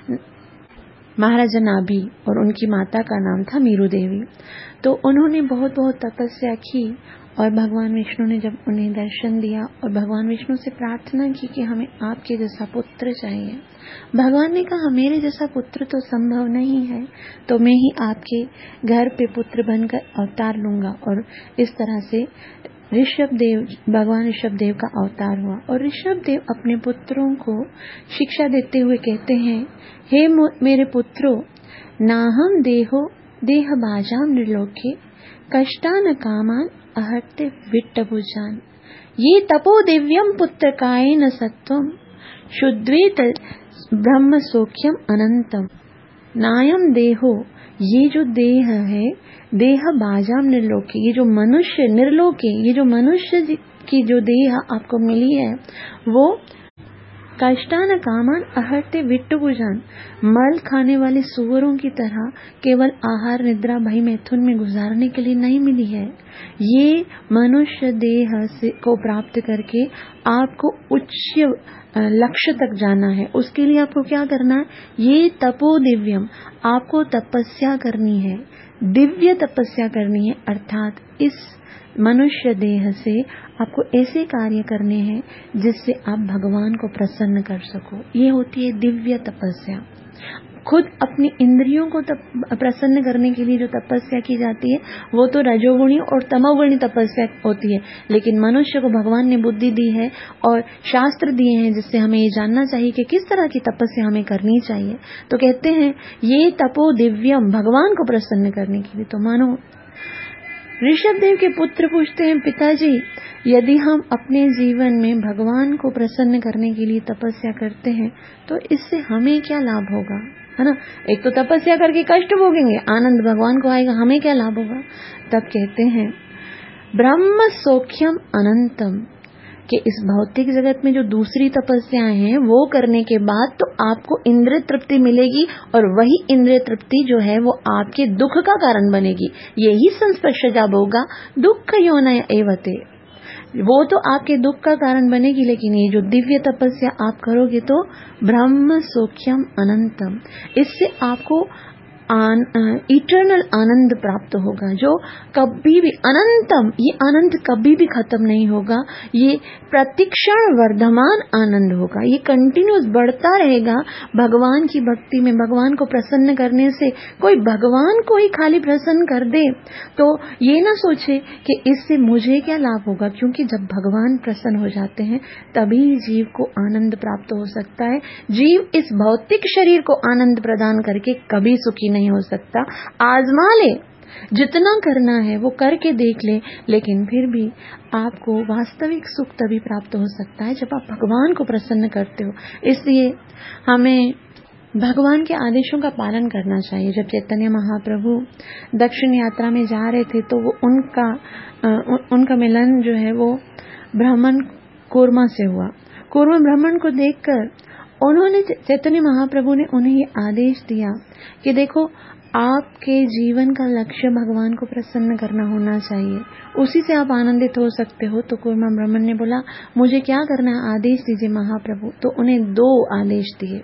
महाराजा नाभि और उनकी माता का नाम था मीरू देवी। तो उन्होंने बहुत बहुत तपस्या की और भगवान विष्णु ने जब उन्हें दर्शन दिया और भगवान विष्णु से प्रार्थना की कि हमें आपके जैसा पुत्र चाहिए, भगवान ने कहा मेरे जैसा पुत्र तो संभव नहीं है, तो मैं ही आपके घर पे पुत्र बनकर अवतार लूंगा। और इस तरह से ऋषभ देव, भगवान ऋषभ देव का अवतार हुआ। और ऋषभ देव अपने पुत्रों को शिक्षा देते हुए कहते हैं, हे मेरे पुत्रों, नाहम देहो देह बाजाम निर्लोके कष्टान कामान अहर्ते विट्टभुजान ये तपो दिव्यम पुत्र कायेन सत्वम शुद्वेत ब्रह्म सौख्यम अनंतम। नायम देहो, ये जो देह है, देह बाजाम निर्लोके, ये जो मनुष्य निर्लोके, ये जो मनुष्य की जो देह आपको मिली है वो कष्टान कामान अहर्ते विट्टभुजान, मल खाने वाले सुअरों की तरह केवल आहार निद्रा भय मैथुन में गुजारने के लिए नहीं मिली है। ये मनुष्य देह से को प्राप्त करके आपको उच्च लक्ष्य तक जाना है। उसके लिए आपको क्या करना है? ये तपो दिव्यम, आपको तपस्या करनी है, दिव्य तपस्या करनी है। अर्थात इस मनुष्य देह से आपको ऐसे कार्य करने हैं जिससे आप भगवान को प्रसन्न कर सको। ये होती है दिव्य तपस्या। खुद अपनी इंद्रियों को प्रसन्न करने के लिए जो तपस्या की जाती है वो तो रजोगुणी और तमोगुणी तपस्या होती है, लेकिन मनुष्य को भगवान ने बुद्धि दी है और शास्त्र दिए हैं जिससे हमें ये जानना चाहिए कि किस तरह की तपस्या हमें करनी चाहिए। तो कहते हैं ये तपो दिव्यम, भगवान को प्रसन्न करने के लिए। तो मानो ऋषभ देव के पुत्र पूछते हैं, पिताजी यदि हम अपने जीवन में भगवान को प्रसन्न करने के लिए तपस्या करते हैं तो इससे हमें क्या लाभ होगा, है ना? एक तो तपस्या करके कष्ट भोगेंगे, आनंद भगवान को आएगा, हमें क्या लाभ होगा? तब कहते हैं ब्रह्म सौख्यम अनंतम, कि इस भौतिक जगत में जो दूसरी तपस्याएं हैं वो करने के बाद तो आपको इंद्रिय तृप्ति मिलेगी और वही इंद्रिय तृप्ति जो है वो आपके दुख का कारण बनेगी। यही संस्पर्शजा भोगा दुख योनय एवते, वो तो आपके दुख का कारण बनेगी। लेकिन ये जो दिव्य तपस्या आप करोगे तो ब्रह्म सौख्यम अनंतम, इससे आपको आन, इटर्नल आनंद प्राप्त होगा जो कभी भी अनंतम, ये आनंद कभी भी खत्म नहीं होगा, ये प्रतिक्षण वर्धमान आनंद होगा, ये कंटिन्यूस बढ़ता रहेगा। भगवान की भक्ति में भगवान को प्रसन्न करने से कोई भगवान को ही खाली प्रसन्न कर दे तो ये ना सोचे कि इससे मुझे क्या लाभ होगा, क्योंकि जब भगवान प्रसन्न हो जाते हैं तभी जीव को आनंद प्राप्त हो सकता है। जीव इस भौतिक शरीर को आनंद प्रदान करके कभी सुखी नहीं हो सकता। आजमा ले, जितना करना है वो करके देख ले, लेकिन फिर भी आपको वास्तविक सुख तभी प्राप्त हो सकता है जब आप भगवान को प्रसन्न करते हो। इसलिए हमें भगवान के आदेशों का पालन करना चाहिए। जब चैतन्य महाप्रभु दक्षिण यात्रा में जा रहे थे तो वो उनका उन, उनका मिलन जो है वो ब्राह्मण कूर्मा से हुआ। कूर्मा ब्राह्मण को देखकर उन्होंने, चैतन्य महाप्रभु ने उन्हें ये आदेश दिया कि देखो आपके जीवन का लक्ष्य भगवान को प्रसन्न करना होना चाहिए, उसी से आप आनंदित हो सकते हो। तो कूर्मा ब्राह्मण ने बोला मुझे क्या करना है, आदेश दीजिए महाप्रभु। तो उन्हें दो आदेश दिए।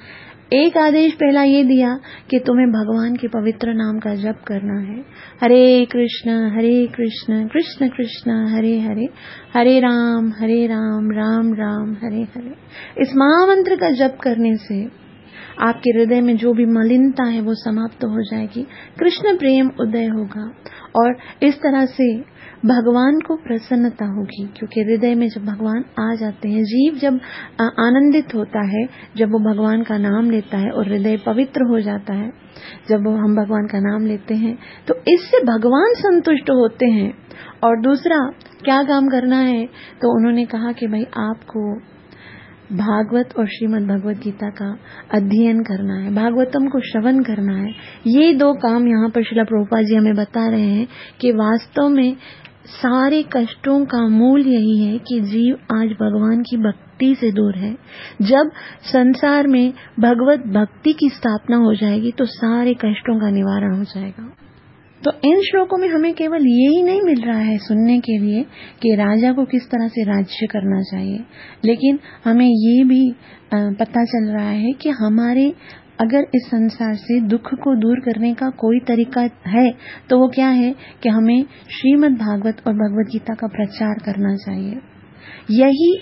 एक आदेश पहला ये दिया कि तुम्हें भगवान के पवित्र नाम का जप करना है, हरे कृष्ण हरे कृष्ण कृष्ण कृष्ण हरे हरे, हरे राम हरे राम राम राम हरे हरे। इस महामंत्र का जप करने से आपके हृदय में जो भी मलिनता है वो समाप्त हो जाएगी, कृष्ण प्रेम उदय होगा और इस तरह से भगवान को प्रसन्नता होगी, क्योंकि हृदय में जब भगवान आ जाते हैं, जीव जब आनंदित होता है, जब वो भगवान का नाम लेता है और हृदय पवित्र हो जाता है, जब वो हम भगवान का नाम लेते हैं तो इससे भगवान संतुष्ट होते हैं। और दूसरा क्या काम करना है, तो उन्होंने कहा कि भाई आपको भागवत और श्रीमद् भगवत गीता का अध्ययन करना है, भागवतम को श्रवण करना है। ये दो काम यहाँ पर श्रील प्रभुपाद जी हमें बता रहे हैं कि वास्तव में सारे कष्टों का मूल यही है कि जीव आज भगवान की भक्ति से दूर है। जब संसार में भगवत भक्ति की स्थापना हो जाएगी तो सारे कष्टों का निवारण हो जाएगा। तो इन श्लोकों में हमें केवल यही नहीं मिल रहा है सुनने के लिए कि राजा को किस तरह से राज्य करना चाहिए, लेकिन हमें ये भी पता चल रहा है कि हमारे अगर इस संसार से दुख को दूर करने का कोई तरीका है तो वो क्या है कि हमें श्रीमद् भागवत और भगवत गीता का प्रचार करना चाहिए। यही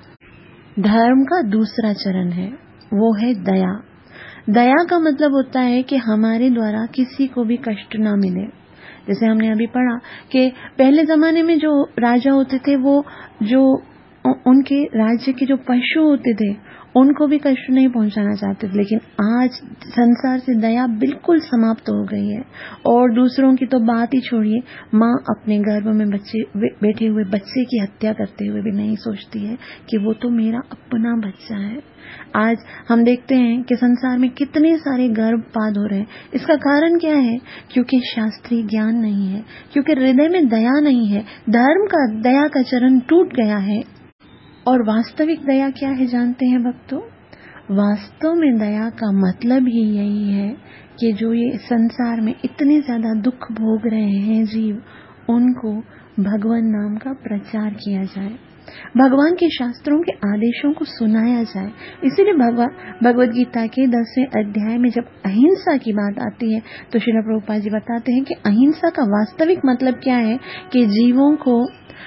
धर्म का दूसरा चरण है, वो है दया। दया का मतलब होता है कि हमारे द्वारा किसी को भी कष्ट ना मिले। जैसे हमने अभी पढ़ा कि पहले जमाने में जो राजा होते थे वो जो उनके राज्य के जो पशु होते थे उनको भी कष्ट नहीं पहुंचाना चाहते थे, लेकिन आज संसार से दया बिल्कुल समाप्त हो गई है। और दूसरों की तो बात ही छोड़िए, माँ अपने गर्भ में बच्चे बैठे हुए बच्चे की हत्या करते हुए भी नहीं सोचती है कि वो तो मेरा अपना बच्चा है। आज हम देखते हैं कि संसार में कितने सारे गर्भपात हो रहे हैं। इसका कारण क्या है? क्योंकि शास्त्रीय ज्ञान नहीं है, क्योंकि हृदय में दया नहीं है, धर्म का दया का चरण टूट गया है। और वास्तविक दया क्या है जानते हैं भक्तों? वास्तव में दया का मतलब ही यही है कि जो ये संसार में इतने ज्यादा दुख भोग रहे हैं जीव, उनको भगवान नाम का प्रचार किया जाए, भगवान के शास्त्रों के आदेशों को सुनाया जाए। इसीलिए भगवान भगवद गीता के दसवें अध्याय में जब अहिंसा की बात आती है तो श्रील प्रभुपाद जी बताते हैं कि अहिंसा का वास्तविक मतलब क्या है कि जीवों को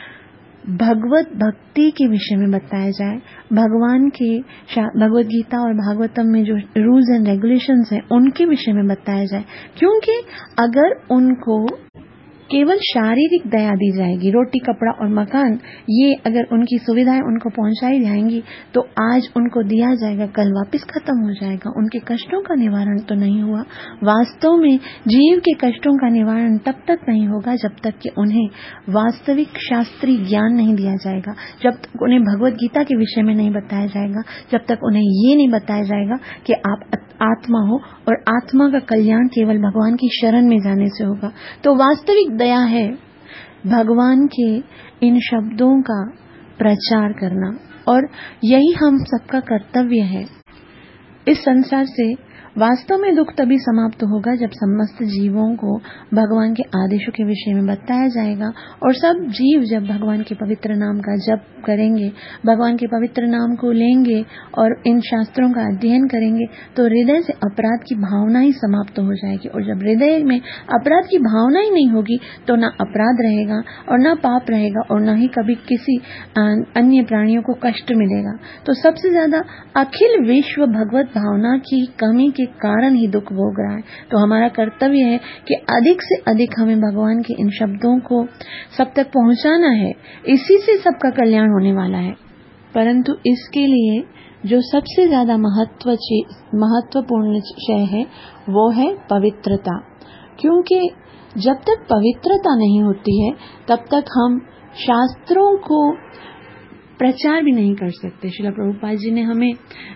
भगवत भक्ति के विषय में बताया जाए, भगवान के भगवत गीता और भागवतम में जो रूल्स एंड रेगुलेशंस हैं उनके विषय में बताया जाए। क्योंकि अगर उनको केवल शारीरिक दया दी जाएगी, रोटी कपड़ा और मकान, ये अगर उनकी सुविधाएं उनको पहुंचाई जाएंगी तो आज उनको दिया जाएगा, कल वापस खत्म हो जाएगा, उनके कष्टों का निवारण तो नहीं हुआ। वास्तव में जीव के कष्टों का निवारण तब तक नहीं होगा जब तक कि उन्हें वास्तविक शास्त्रीय ज्ञान नहीं दिया जाएगा, जब तक उन्हें भगवत गीता के विषय में नहीं बताया जाएगा, जब तक उन्हें ये नहीं बताया जाएगा कि आप आत्मा हो और आत्मा का कल्याण केवल भगवान की शरण में जाने से होगा। तो वास्तविक दया है भगवान के इन शब्दों का प्रचार करना, और यही हम सबका कर्तव्य है। इस संसार से वास्तव में दुख तभी समाप्त होगा जब समस्त जीवों को भगवान के आदेशों के विषय में बताया जाएगा, और सब जीव जब भगवान के पवित्र नाम का जप करेंगे, भगवान के पवित्र नाम को लेंगे और इन शास्त्रों का अध्ययन करेंगे तो हृदय से अपराध की भावना ही समाप्त हो जाएगी। और जब हृदय में अपराध की भावना ही नहीं होगी तो ना अपराध रहेगा और ना पाप रहेगा और ना ही कभी किसी अन्य प्राणियों को कष्ट मिलेगा। तो सबसे ज्यादा अखिल विश्व भगवत भावना की कमी के कारण ही दुख भोग रहा है। तो हमारा कर्तव्य है कि अधिक से अधिक हमें भगवान के इन शब्दों को सब तक पहुंचाना है, इसी से सबका कल्याण होने वाला है। परंतु इसके लिए जो सबसे ज्यादा महत्व महत्वपूर्ण विषय है वो है पवित्रता, क्योंकि जब तक पवित्रता नहीं होती है तब तक हम शास्त्रों को प्रचार भी नहीं कर सकते। श्रील प्रभुपाद जी ने हमें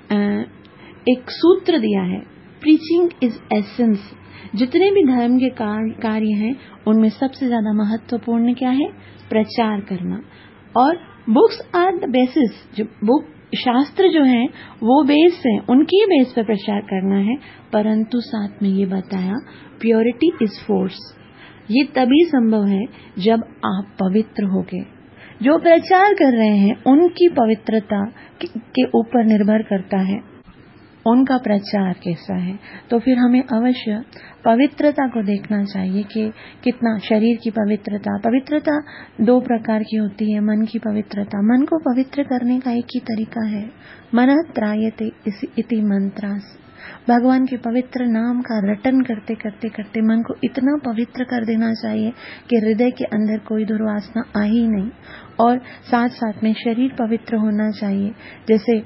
एक सूत्र दिया है, प्रीचिंग इज एसेंस। जितने भी धर्म के कार्य हैं उनमें सबसे ज्यादा महत्वपूर्ण क्या है? प्रचार करना। और बुक्स आर द बेसिस, जो बुक शास्त्र जो हैं वो बेस हैं, उनके बेस पर प्रचार करना है। परंतु साथ में ये बताया प्योरिटी इज फोर्स, ये तभी संभव है जब आप पवित्र होगे। जो प्रचार कर रहे हैं उनकी पवित्रता के ऊपर निर्भर करता है उनका प्रचार कैसा है। तो फिर हमें अवश्य पवित्रता को देखना चाहिए कि कितना शरीर की पवित्रता। पवित्रता दो प्रकार की होती है। मन की पवित्रता, मन को पवित्र करने का एक ही तरीका है, मनः त्रायते इति मंत्रास। भगवान के पवित्र नाम का रटन करते करते करते मन को इतना पवित्र कर देना चाहिए कि हृदय के अंदर कोई दुर्वासना आ ही नहीं। और साथ साथ में शरीर पवित्र होना चाहिए, जैसे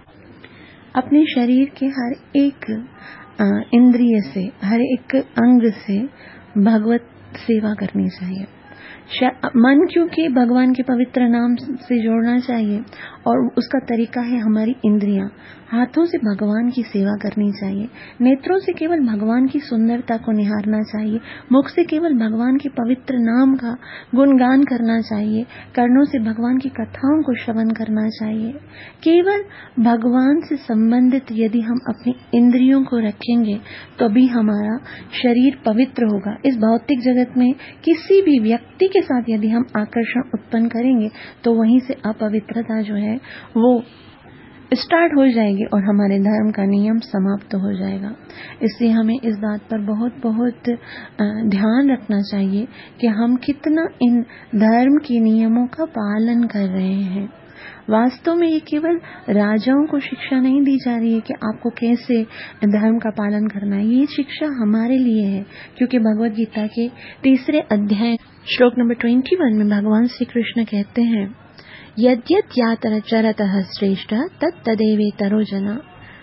अपने शरीर के हर एक इंद्रिय से, हर एक अंग से भगवत सेवा करनी चाहिए। मन क्योंकि भगवान के पवित्र नाम से जोड़ना चाहिए, और उसका तरीका है हमारी इंद्रियां। हाथों से भगवान की सेवा करनी चाहिए, नेत्रों से केवल भगवान की सुंदरता को निहारना चाहिए, मुख से केवल भगवान के पवित्र नाम का गुणगान करना चाहिए, कर्णों से भगवान की कथाओं को श्रवण करना चाहिए। केवल भगवान से संबंधित यदि हम अपनी इंद्रियों को रखेंगे तभी तो हमारा शरीर पवित्र होगा। इस भौतिक जगत में किसी भी व्यक्ति के साथ यदि हम आकर्षण उत्पन्न करेंगे तो वहीं से अपवित्रता जो है वो स्टार्ट हो जाएगी और हमारे धर्म का नियम समाप्त हो जाएगा। इसलिए हमें इस बात पर बहुत बहुत ध्यान रखना चाहिए कि हम कितना इन धर्म के नियमों का पालन कर रहे हैं। वास्तव में ये केवल राजाओं को शिक्षा नहीं दी जा रही है कि आपको कैसे धर्म का पालन करना है, ये शिक्षा हमारे लिए है, क्योंकि भगवद गीता के तीसरे अध्याय श्लोक नंबर इक्कीस में भगवान श्री कृष्ण कहते हैं, यद्यत्यातरचरतः श्रेष्ठ तत्तदेवेतरो जना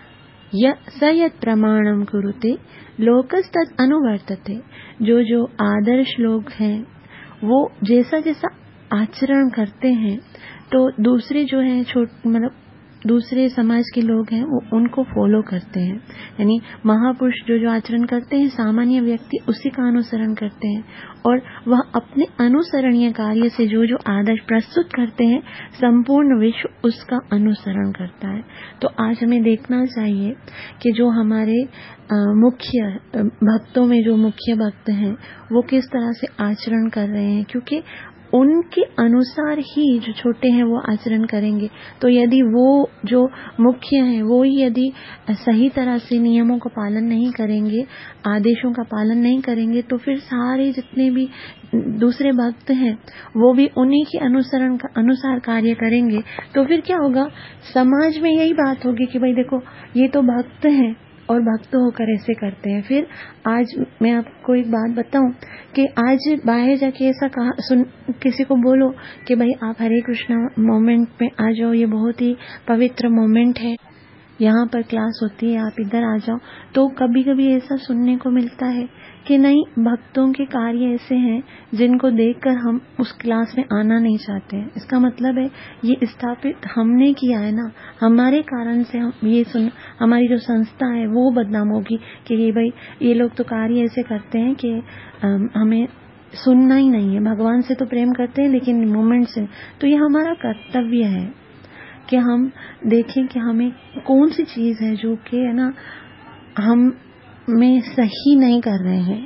य स यत् प्रमाणम कुरुते लोकस्तद अनुवर्तते। जो जो आदर्श लोग हैं वो जैसा जैसा आचरण करते हैं तो दूसरे जो है छोट मतलब दूसरे समाज के लोग हैं वो उनको फॉलो करते हैं। यानी महापुरुष जो जो आचरण करते हैं सामान्य व्यक्ति उसी का अनुसरण करते हैं, और वह अपने अनुसरणीय कार्य से जो जो आदर्श प्रस्तुत करते हैं संपूर्ण विश्व उसका अनुसरण करता है। तो आज हमें देखना चाहिए कि जो हमारे मुख्य भक्तों में जो मुख्य भक्त हैं वो किस तरह से आचरण कर रहे हैं, क्योंकि उनके अनुसार ही जो छोटे हैं वो आचरण करेंगे। तो यदि वो जो मुख्य हैं वो ही यदि सही तरह से नियमों का पालन नहीं करेंगे, आदेशों का पालन नहीं करेंगे, तो फिर सारे जितने भी दूसरे भक्त हैं वो भी उन्हीं के अनुसरण का अनुसार कार्य करेंगे। तो फिर क्या होगा, समाज में यही बात होगी कि भाई देखो ये तो भक्त हैं और भक्त होकर ऐसे करते हैं। फिर आज मैं आपको एक बात बताऊं कि आज बाहर जाके ऐसा कहा सुन किसी को बोलो कि भाई आप हरे कृष्णा मोमेंट में आ जाओ, ये बहुत ही पवित्र मोमेंट है, यहाँ पर क्लास होती है, आप इधर आ जाओ, तो कभी कभी ऐसा सुनने को मिलता है कि नहीं, भक्तों के कार्य ऐसे हैं जिनको देखकर हम उस क्लास में आना नहीं चाहते हैं। इसका मतलब है ये स्थापित हमने किया है ना, हमारे कारण से हम ये सुन हमारी जो संस्था है वो बदनाम होगी कि ये भाई ये लोग तो कार्य ऐसे करते हैं कि हमें सुनना ही नहीं है। भगवान से तो प्रेम करते हैं लेकिन मोमेंट से, तो ये हमारा कर्तव्य है कि हम देखें कि हमें कौन सी चीज है जो कि है ना हम में सही नहीं कर रहे हैं,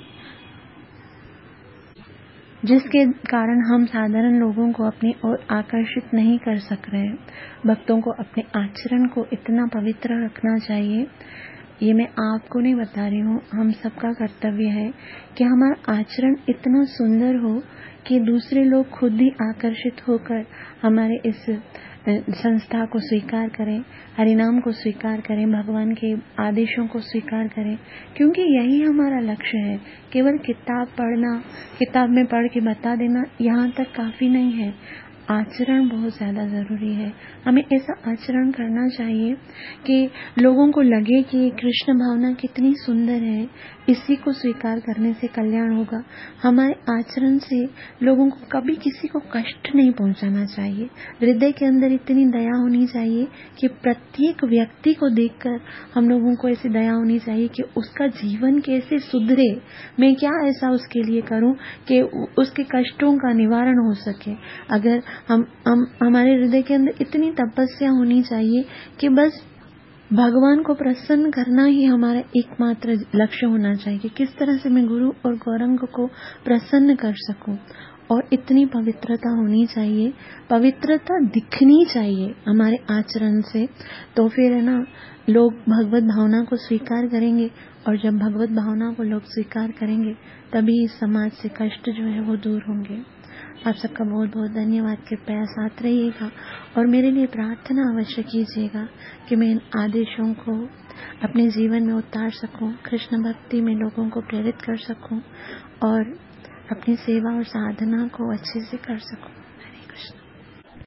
जिसके कारण हम साधारण लोगों को अपनी ओर आकर्षित नहीं कर सक रहे हैं। भक्तों को अपने आचरण को इतना पवित्र रखना चाहिए। ये मैं आपको नहीं बता रही हूँ, हम सबका कर्तव्य है कि हमारा आचरण इतना सुंदर हो कि दूसरे लोग खुद ही आकर्षित होकर हमारे इस संस्था को स्वीकार करें, हरिनाम को स्वीकार करें, भगवान के आदेशों को स्वीकार करें, क्योंकि यही हमारा लक्ष्य है। केवल किताब पढ़ना, किताब में पढ़ के बता देना यहाँ तक काफी नहीं है, आचरण बहुत ज्यादा जरूरी है। हमें ऐसा आचरण करना चाहिए कि लोगों को लगे कि कृष्ण भावना कितनी सुंदर है, इसी को स्वीकार करने से कल्याण होगा। हमारे आचरण से लोगों को कभी किसी को कष्ट नहीं पहुंचाना चाहिए। हृदय के अंदर इतनी दया होनी चाहिए कि प्रत्येक व्यक्ति को देखकर हम लोगों को ऐसी दया होनी चाहिए कि उसका जीवन कैसे सुधरे, मैं क्या ऐसा उसके लिए करूं कि उसके कष्टों का निवारण हो सके। अगर हम हम हमारे हृदय के अंदर इतनी तपस्या होनी चाहिए कि बस भगवान को प्रसन्न करना ही हमारा एकमात्र लक्ष्य होना चाहिए कि किस तरह से मैं गुरु और गौरंग को प्रसन्न कर सकूं। और इतनी पवित्रता होनी चाहिए, पवित्रता दिखनी चाहिए हमारे आचरण से, तो फिर है ना लोग भगवत भावना को स्वीकार करेंगे, और जब भगवत भावना को लोग स्वीकार करेंगे तभी इस समाज से कष्ट जो है वो दूर होंगे। आप सबका बहुत बहुत धन्यवाद। कृपया साथ रहिएगा और मेरे लिए प्रार्थना अवश्य कीजिएगा कि मैं इन आदेशों को अपने जीवन में उतार सकूं, कृष्ण भक्ति में लोगों को प्रेरित कर सकूं और अपनी सेवा और साधना को अच्छे से कर सकूं।